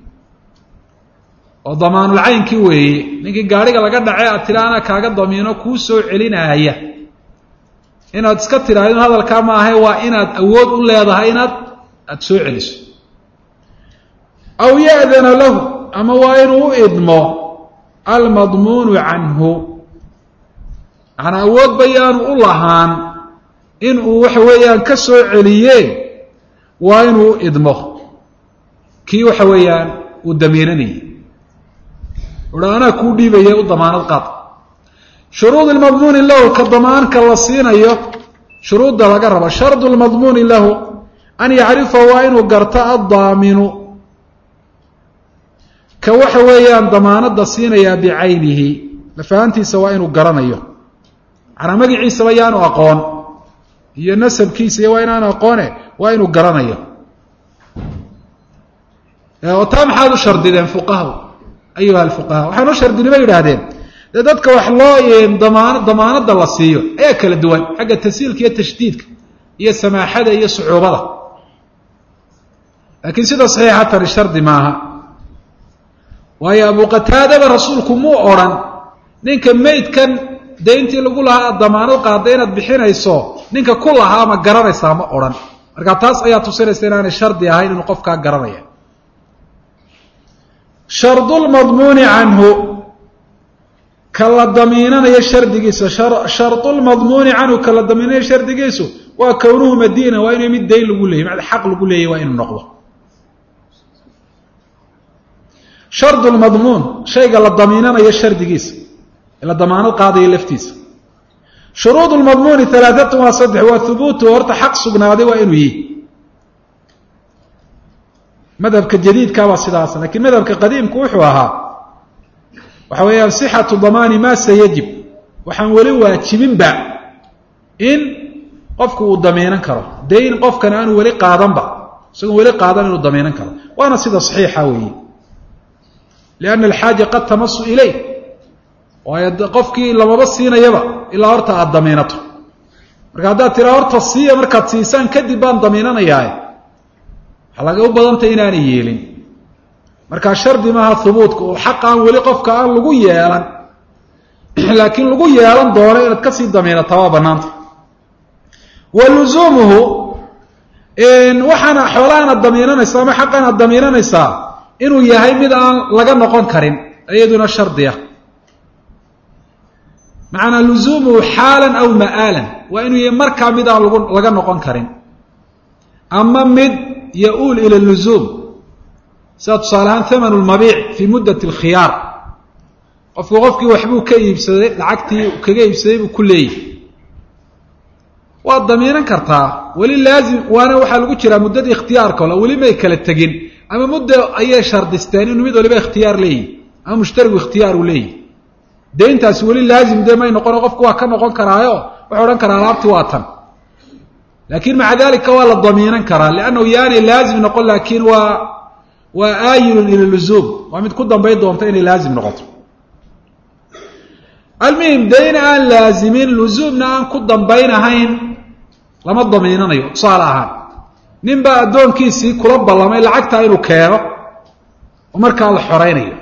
S1: oo damaanulcaynkii weeye ninkii gaadhiga laga dhacay aad tira anaa kaaga damiino kuu soo celinaaya inaad iska tiraahdo hadalkaa ma ahay waa inaad awood u leedahay inaad aada soo celiso aw ya'dana lahu ama waa inuu u idmo almadmuunu canhu macnaa awood bayaanu u lahaan inuu waxa weeyaan ka soo celiye waa inuu u idmo kii waxa weeyaan uu damiinanayay ura anaa kuu dhiibaya u damaanad qaad shuruud lmadmuuni lahu ka damaanka la siinayo shuruudda laga rabo shardu lmadmuuni lahu an yacrifa waa inuu garto addaaminu ka waxa weeyaan damaanada siinayaa bicaynihi lafahantiisa waa inuu garanayo macnaa magaciisaba yaanu aqoon iyo nasabkiisa iyo waa inaanu aqoone waa inuu garanayo oo taa maxaad u shardideen fuqaha ayuha alfuqaha waxaan u shardini bay yidhaahdeen dee dadka wax loo damaan damaanada la siiyo ayaa kala duwan xagga tashiilka iyo tashdiidka iyo samaaxada iyo sucuubada laakiin sida saxiixa tani shardi maaha waayo abu qataadaba rasuulku muu odhan ninka maydkan dayntii lagu lahaa aad damaanad qaada inaad bixinayso ninka ku lahaa ma garanaysaa ma odhan marka taas ayaa tusinaysa inaanay shardi ahayn inuu qofkaa garanaya shardulmadmuuni canhu ka la damiinanayo shardigiisa shardulmadmuuni canhu ka la damiinanayo shardigiisu waa kownuhu madiina waa inuu mid dayn lagu leeyay macnaa xaq lagu leeyay waa inuu noqdo shardu lmadmuun shayga la damiinanayo shardigiisa la damaanad qaadayo laftiisa shuruud lmadmuuni alaaatun waa saddex waa hubuutu horta xaq sugnaaday waa inuu yihi madhabka jadiidkaabaa sidaas lakiin madhabka qadiimku wuxuu ahaa waxa weeyaan sixatu damaani ma sayajib waxaan weli waajibinba in qofku uu damiinan karo dayn qofkana aanu weli qaadanba isagoon weli qaadan inuu damiinan karo waana sida saxiixa weeye lianna alxaaja qad tamasu ilay waayo qofkii lamaba siinayaba ilaa horta aada damiinato marka haddaad tiraa horta siiya markaad siisaan kadib baan damiinanayaa waxaa laga u badantay inaanay yeelin markaa shardi maaha hubuudka oo xaq aan weli qofka aan lagu yeelan laakiin lagu yeelan doono inaad kasii damiinata waa banaanta wa luzuumuhu waxaana xoolahaanaad damiinanaysaa ama xaqaanaad damiinanaysaa inuu yahay mid aan laga noqon karin iyaduna shardiya macanaa luzuumuhu xaalan aw ma'aalan waa inuu yahay markaa mid aan lagu laga noqon karin ama mid ya-uul ila luzuum sida tusaale ahaan thamanu lmabiic fii muddati alkhiyaar qofku qofkii waxbuu ka iibsaday lacagtii kaga iibsaday buu ku leeyahy waad damiinan kartaa weli laazim waana waxaa lagu jiraa muddadii ikhtiyaarka ole weli may kala tegin ama muddo ayay shardisteen inuu mid waliba ikhtiyaar leeyihi ama mushtarigu ikhtiyaar uu leeyihi deyntaasi weli laazim dee may noqono qofku waa ka noqon karaayo wuxuu odhan karaa alaabti waa tan laakiin maca dalika waa la damiinan karaa liannahu yaanay laazim noqon laakiin waa waa aayilun ila luzuum waa mid ku dambayn doonta inay laazim noqoto almuhim dayn aan laazimin luzuumna aan ku dambaynahayn lama damiinanayo tusaale ahaan nin baa addoonkiisii kula ballamay lacagtaa inuu keeno ومركا الله حرينيه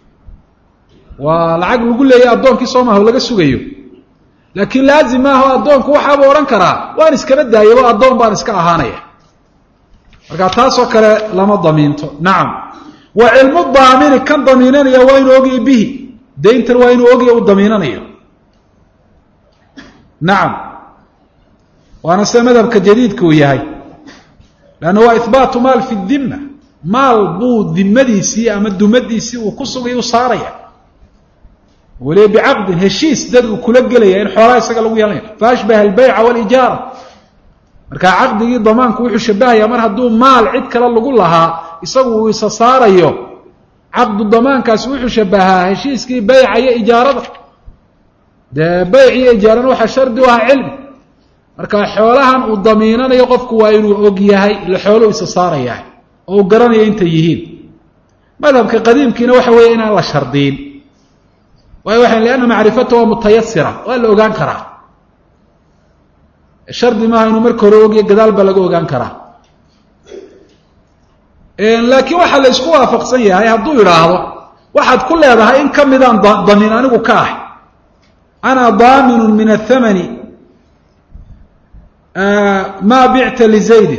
S1: ولعق lagu leeyahay adoonkii Soomaaliya laga sugayo laakiin laazim ah adoonku waxa uu oran karaa waan iska daayay adoon baan iska ahaanaya marka taas oo kale lama damiinto naam wa ilmu daamin kan damiinanayo waa inuu ogi bihi deyntan waa inuu ogi oo damiinanayo naam waana samadabka jadiidku yahay laana waa ithbaatu maal fi dhimma maal buu dhimmadiisi ama dumadiisi uu ku sugay u saaraya wali bi'aqd heshiis dad uu kula galaya in xoolaha isaga lagu yeelanayo faashbaha al-bay'a wal ijara marka aqdigii damaanku wuxuu shabahayaa mar haduu maal cid kale lagu lahaa isagu uu isa saarayo aqdu damaankaas wuxuu shabahaa heshiiskii bay'a iyo ijaarada de bay'i iyo ijaarada waxa shardi ah cilmi marka xoolahan uu damiinanayo qofku waa inuu og yahay la xoolo isa saaraya oo garanayo inta yihiin madhabka qadiimkiina waxa weeye in la shardiin waayo waxa leena macrifatu waa mutayassira waa la ogaan karaa shardi ma inuu marka hore ogiyo gadaal ba laga ogaan karaa een laakiin waxa la isku waafaqsan yahay haduu yiraahdo waxaad ku leedahay in kamidaan damiin anigu ka ah ana daamin min ath-thamani ma bi'ta li zayd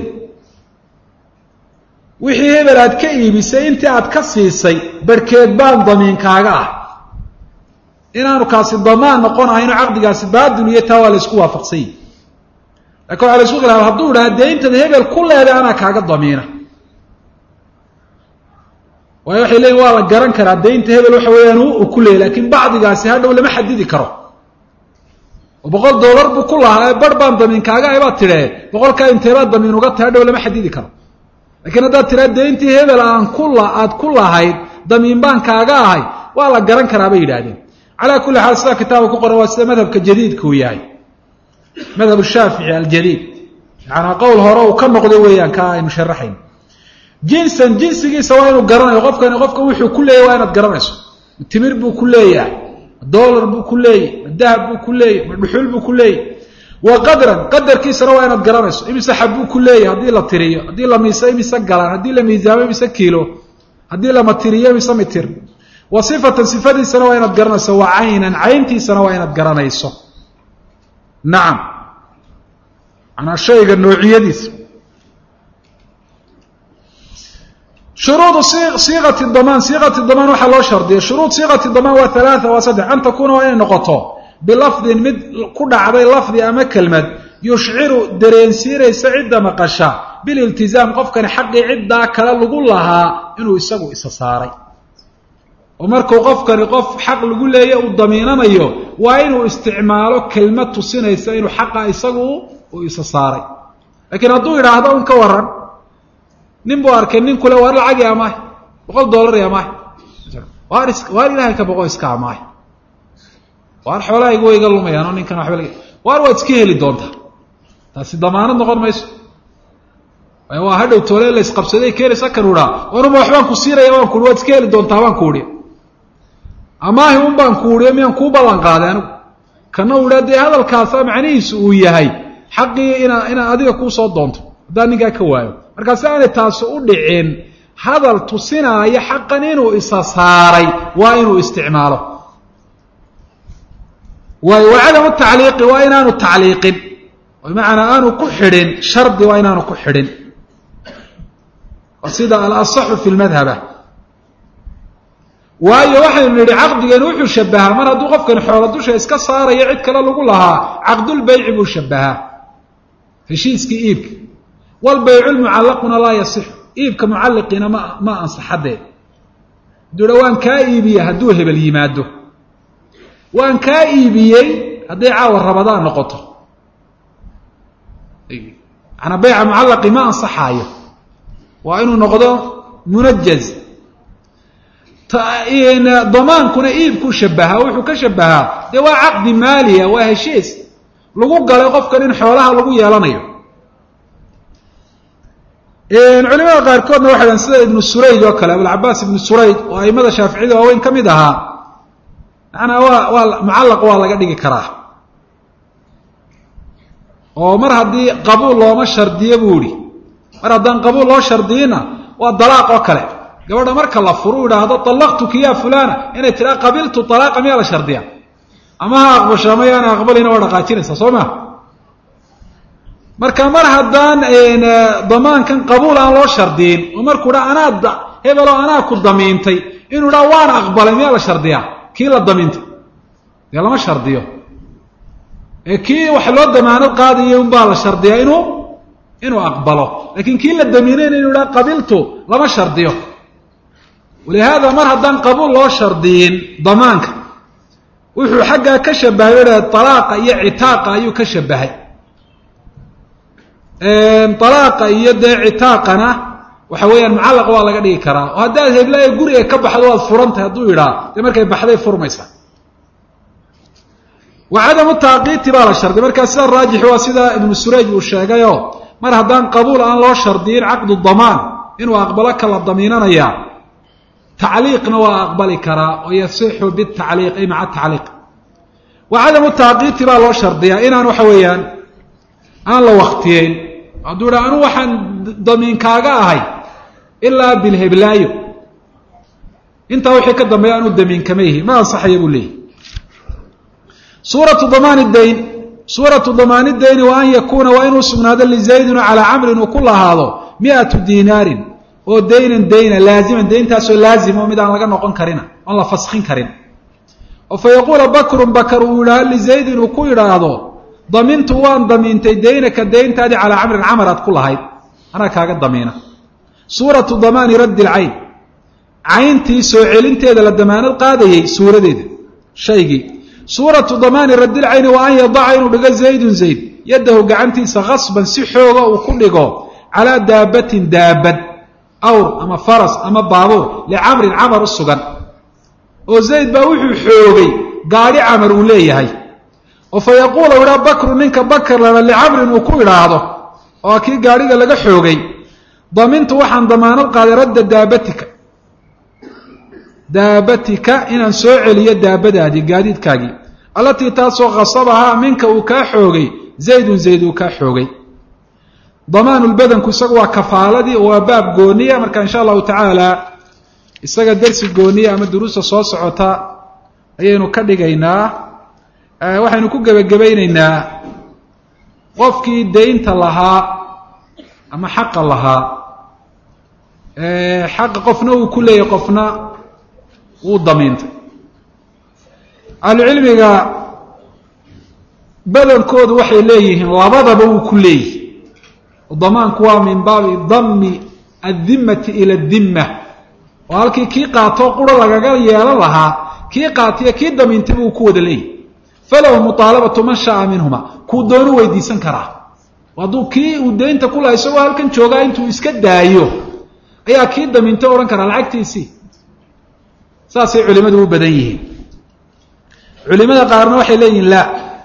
S1: wixii hebel aad ka iibisay intii aad ka siisay barkeed baan damiin kaaga ah inaanu kaasi damaan noqon aynu aqdigaasi baadil iyo taa wala isku waafaqsay laakiin wala isku khilaaf haduu yiraahdo deynta hebel ku leedahay ana kaaga damiina waayo waxa leeyahay waa la garan karaa deynta hebel waxa weeyaan uu ku leeyahay laakiin baadigaasi hadhow lama xadidi karo boqol dollar buu ku lahaa bar baan damiin kaaga ay baad tiree boqol ka inteebaad damiin uga tahay hadhow lama xadidi karo laakiin hadaa tiree deynta hebel aan ku la aad ku lahayd damiin baan kaaga ahay waa la garan karaa bay yiraahdeen على كل حال سا كتابه كقرأ واسا مذهب كجديد كوياي مذهب الشافعي الجديد يعني قول هراء وكم نقضي ويان كاي مشرحين جنسا جنسي سواء قرن يغفك يغفك وحي كله وين تقرنسو التمر بو كله الدولار بو كله الذهب بو كله البحول بو كله وقدرا قدر كيس وين تقرنسو امسا حبو كله هدي لا تريو هدي لا ميسا ميسا قلان هدي لا ميزان ميسا كيلو هدي لا ماتيريا ميسا متر وصفة صفة سنوين تقرنسو وعينا عينتي سنوين تقرنسو نعم أنا الشيء النوعية دي شروط صيغة الضمان صيغة الضمان وحلو شرط شروط صيغة الضمان وثلاثة وصدع أن تكون وين نقطة بلفظ مد كل عبي لفظ أما كلمة يشعر درين سيري سعد مقشا بالالتزام قف كان حق عدة كلا لقول لها إنه يسقوا إسصاري ومركو قف كان قف حق لقول له الضمينة مايو وإنه استعماله كلمة تصينيس إنه حق يسقوا وإسصاري لكن الضوء هذا انكورن نين بو arkay nin kula war lacag yaa maay boqol dollar yaa maay waar is waar ilaahay ka boqo iska maay waar xoolahaygu way iga lumayaan ninkan waxba laga waar waa iska heli doonta taasi damaanad noqon mayso ay waa hadhow toole la isqabsaday keenaysa karuura waruma waxbaan ku siiraya waan ku waad iska heli doonta waan ku wariyo amaahi un baan ku wariyo miyaan ku balan qaaday anigu kana waraadey hadalkaas macnihiisu uu yahay xaqii ina ina adiga ku soo doonto hadaa ninka ka waayo markaas aan taas u dhicin hadal tusinaya xaqan inuu isa saaray waa inuu isticmaalo way wacada tacliiq waa inaanu tacliiqin way macna aanu ku xidhin shardi waa inaanu ku xidhin wasida al-asah fi al-madhhab waayo waxay niri aqdigan wuxuu shabaha mar haduu qofkan xoolo dusha iska saarayo cid kale lagu lahaa aqdul bay'i buu shabaha heshiiski iibka والبيع المعلق لا يصح إيبك معلقين ما ما أنصح حده دوروان كايبيه هدوه باليماده وان كايبيه هدي عاور رمضان نقطه أنا بيع معلق ما أنصح حايه وإنه نقضه منجز إن ضمان كنا إيبك شبهها وحو كشبهها ده عقد مالية وهشيس لغو قال يقف كان حولها لغو يالانيو إن علماء قاركودنا واحد سيد ابن السريج وكلا أبو العباس ابن السريج وأئمة الشافعية وين كمدها أنا وا معلق والله قد يجي كراه ومر هدي قبول الله ما شرديه بوري مر هدان قبول الله شردينا والطلاق وكلا gabadha marka la furu yidhaahdo طallaqtuki ya fulana inay tiraa qabiltu طalaaqa miyaa la shardiya ama ha aqbasho ama yaana aqbalina waa dhaqaajinaysaa soo ma marka mar haddaan damaankan qabuul aan loo shardiyin oo markuu dha anaa hebelo anaa ku damiintay inuu dhaa waan aqbalay miyaa la shardiyaa kii la damiintay dee lama shardiyo ee kii wax loo damaanad qaadayay unbaa la shardiyaa inuu inuu aqbalo laakiin kii la damiinayna inuu dhaa qabiltu lama shardiyo walihaada mar haddaan qabuul loo shardiyin damaanka wuxuu xaggaa ka shabahay alaaqa iyo citaaqa ayuu ka shabahay alaaqa iyo dee citaaqana waxa weeyaan mucallaq waa laga dhigi karaa oo haddaad heblaaya guriga ka baxdo waad furantahay hadduu yidhaa dee markay baxday furmaysa wa cadamu taaqiiti baa la shardiy markaa sida raajix waa sida ibnu surayj uu sheegayo mar haddaan qabuul aan loo shardiyin caqdu damaan inuu aqbalo kala damiinanayaa tacliiqna waa aqbali karaa oo yasixu bitacliiq ay maca tacliiq wa cadamu taaqiiti baa loo shardiyaa inaan waxa weeyaan aan la waktiyeyn hadduu idhaa anu waxaan damiinkaaga ahay ilaa bilheblaayo intaa wixii ka dambeeya anu damiinkama yihi ma ansaxaya buu leeyahy suuratu damaani dayn suuratu damaani dayni wa an yakuuna waa inuu sugnaado lizaydina calaa camrin uu ku lahaado miatu dinaarin oo daynan dayna laaziman dayntaasoo laazima oo mid aan laga noqon karina oon la faskin karin oo fa yaquula bakrun bakar uu yidhaha lizaydin uu ku yidhaahdo damintu waan damiintay daynaka dayntaadii calaa camrin camar aad ku lahayd anaa kaaga damiina suuratu damaani raddi lcayn cayntii soo celinteeda la damaanad qaadayey suuradeeda shaygii suuratu damaani raddilcayni waa an yadaca inuu dhigo zaydun zayd yaddahu gacantiisa khasban si xooga uu ku dhigo calaa daabatin daabad awr ama faras ama baabuur licamrin camar u sugan oo zayd baa wuxuu xoogay gaadhi camar uu leeyahay oo fa yaquula u idhaa bakru ninka bakar lana licamrin uu ku idhaahdo oo kii gaadhiga laga xoogay damintu waxaan damaanad qaaday radda daabatika daabatika inaan soo celiyo daabadaadii gaadiidkaagii allatii taasoo khasabahaa minka uu kaa xoogay zaydun zayd uu kaa xoogay damaanulbadanku isagu waa kafaaladii oo waa baab gooniya marka insha allahu tacaala isaga dersi gooniya ama duruusta soo socota ayaynu ka dhigaynaa waxaynu ku gebagabaynaynaa qofkii daynta lahaa ama xaqa lahaa xaqa qofna uu ku leeyahy qofna wuu damiintay ahlucilmiga badankoodu waxay leeyihiin labadaba wuu ku leeyihi damaanku waa min baabi dami addimati ila adimma oo halkii kii qaatoo quro lagaga yeelan lahaa kii qaatiyo kii damiintayba uu ku wada leeyahy falahu muطaalabatu man shaaa minhuma kuu doonu weydiisan karaa hadduu kii uu daynta ku laha isagoo halkan joogaa intuu iska daayo ayaa kii damiintay odhan karaa lacagtiisii saasay culimadu u badan yihiin culimada qaarna waxay leeyihiin la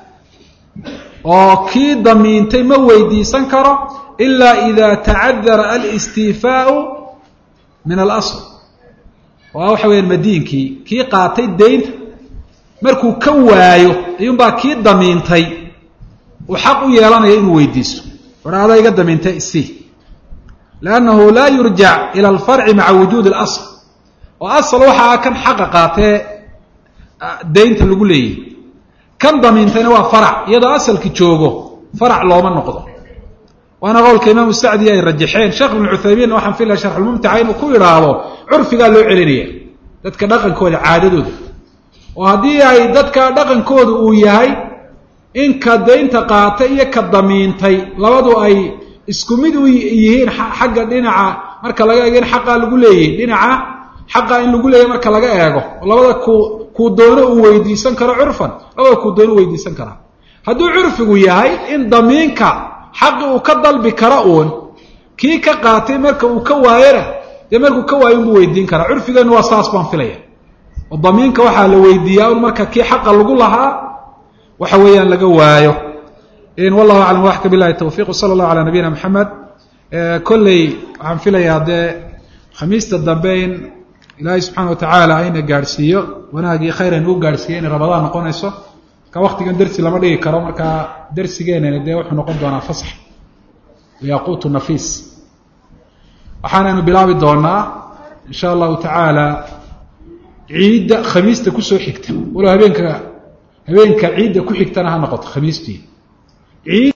S1: oo kii damiintay ma weydiisan karo ilaa ida tacadara alistiifaau min alasl waa waxa weyaan madiinkii kii qaatay daynta markuu ka waayo ayuunbaa kii damiintay uu xaq u yeelanaya inuu weydiisto odha adaa iga damiintay isii liannahu laa yurjac ila alfarci maca wujuudi اlasl oo asal waxaa kan xaqa qaatee daynta lagu leeyahy kan damiintayna waa farac iyadoo asalki joogo farac looma noqdo waana qowlka imaamu sacdi ay rajaxeen sheekh ibnu cuthaymiin waxaan filaya sharxulmumtaca inuu ku idhaahdo curfigaa loo celinaya dadka dhaqankooda caadadooda oo haddii ay dadka dhaqankooda uu yahay in ka daynta qaatay iyo ka damiintay labadu ay isku mid u yihiin xagga dhinaca marka laga eego in xaqaa lagu leeyahy dhinaca xaqa in lagu leeyahy marka laga eego oo labada ku kuu doono uu weydiisan karo curfan labada kuu doono u weydiisan karaa hadduu curfigu yahay in damiinka xaqi uu ka dalbi karo uun kii ka qaatay marka uu ka waayona dee markuu ka waayo unbuu weydiin karaa curfigeennu waa saas baan filaya oo damiinka waxaa la weydiiyaa un marka kii xaqa lagu lahaa waxa weeyaan laga waayo wallahu aclam waxka bilahi tawfiq wsala allahu calaa nabiyina maxamed kolley waxaan filayaa dee khamiista dambe in ilaahay subxaana watacaala ayna gaadhsiiyo wanaagii khayr aynu u gaadhsiiyo inay rabadaan noqonayso marka waktigan dersi lama dhigi karo marka dersigeenani dee wuxuu noqon doonaa fasax yaquutu nafiis waxaanaynu bilaabi doonaa in sha allahu tacaala ciidda khamiista kusoo xigta walow habeenka habeenka ciidda ku xigtana ha noqoto khamiistii ciid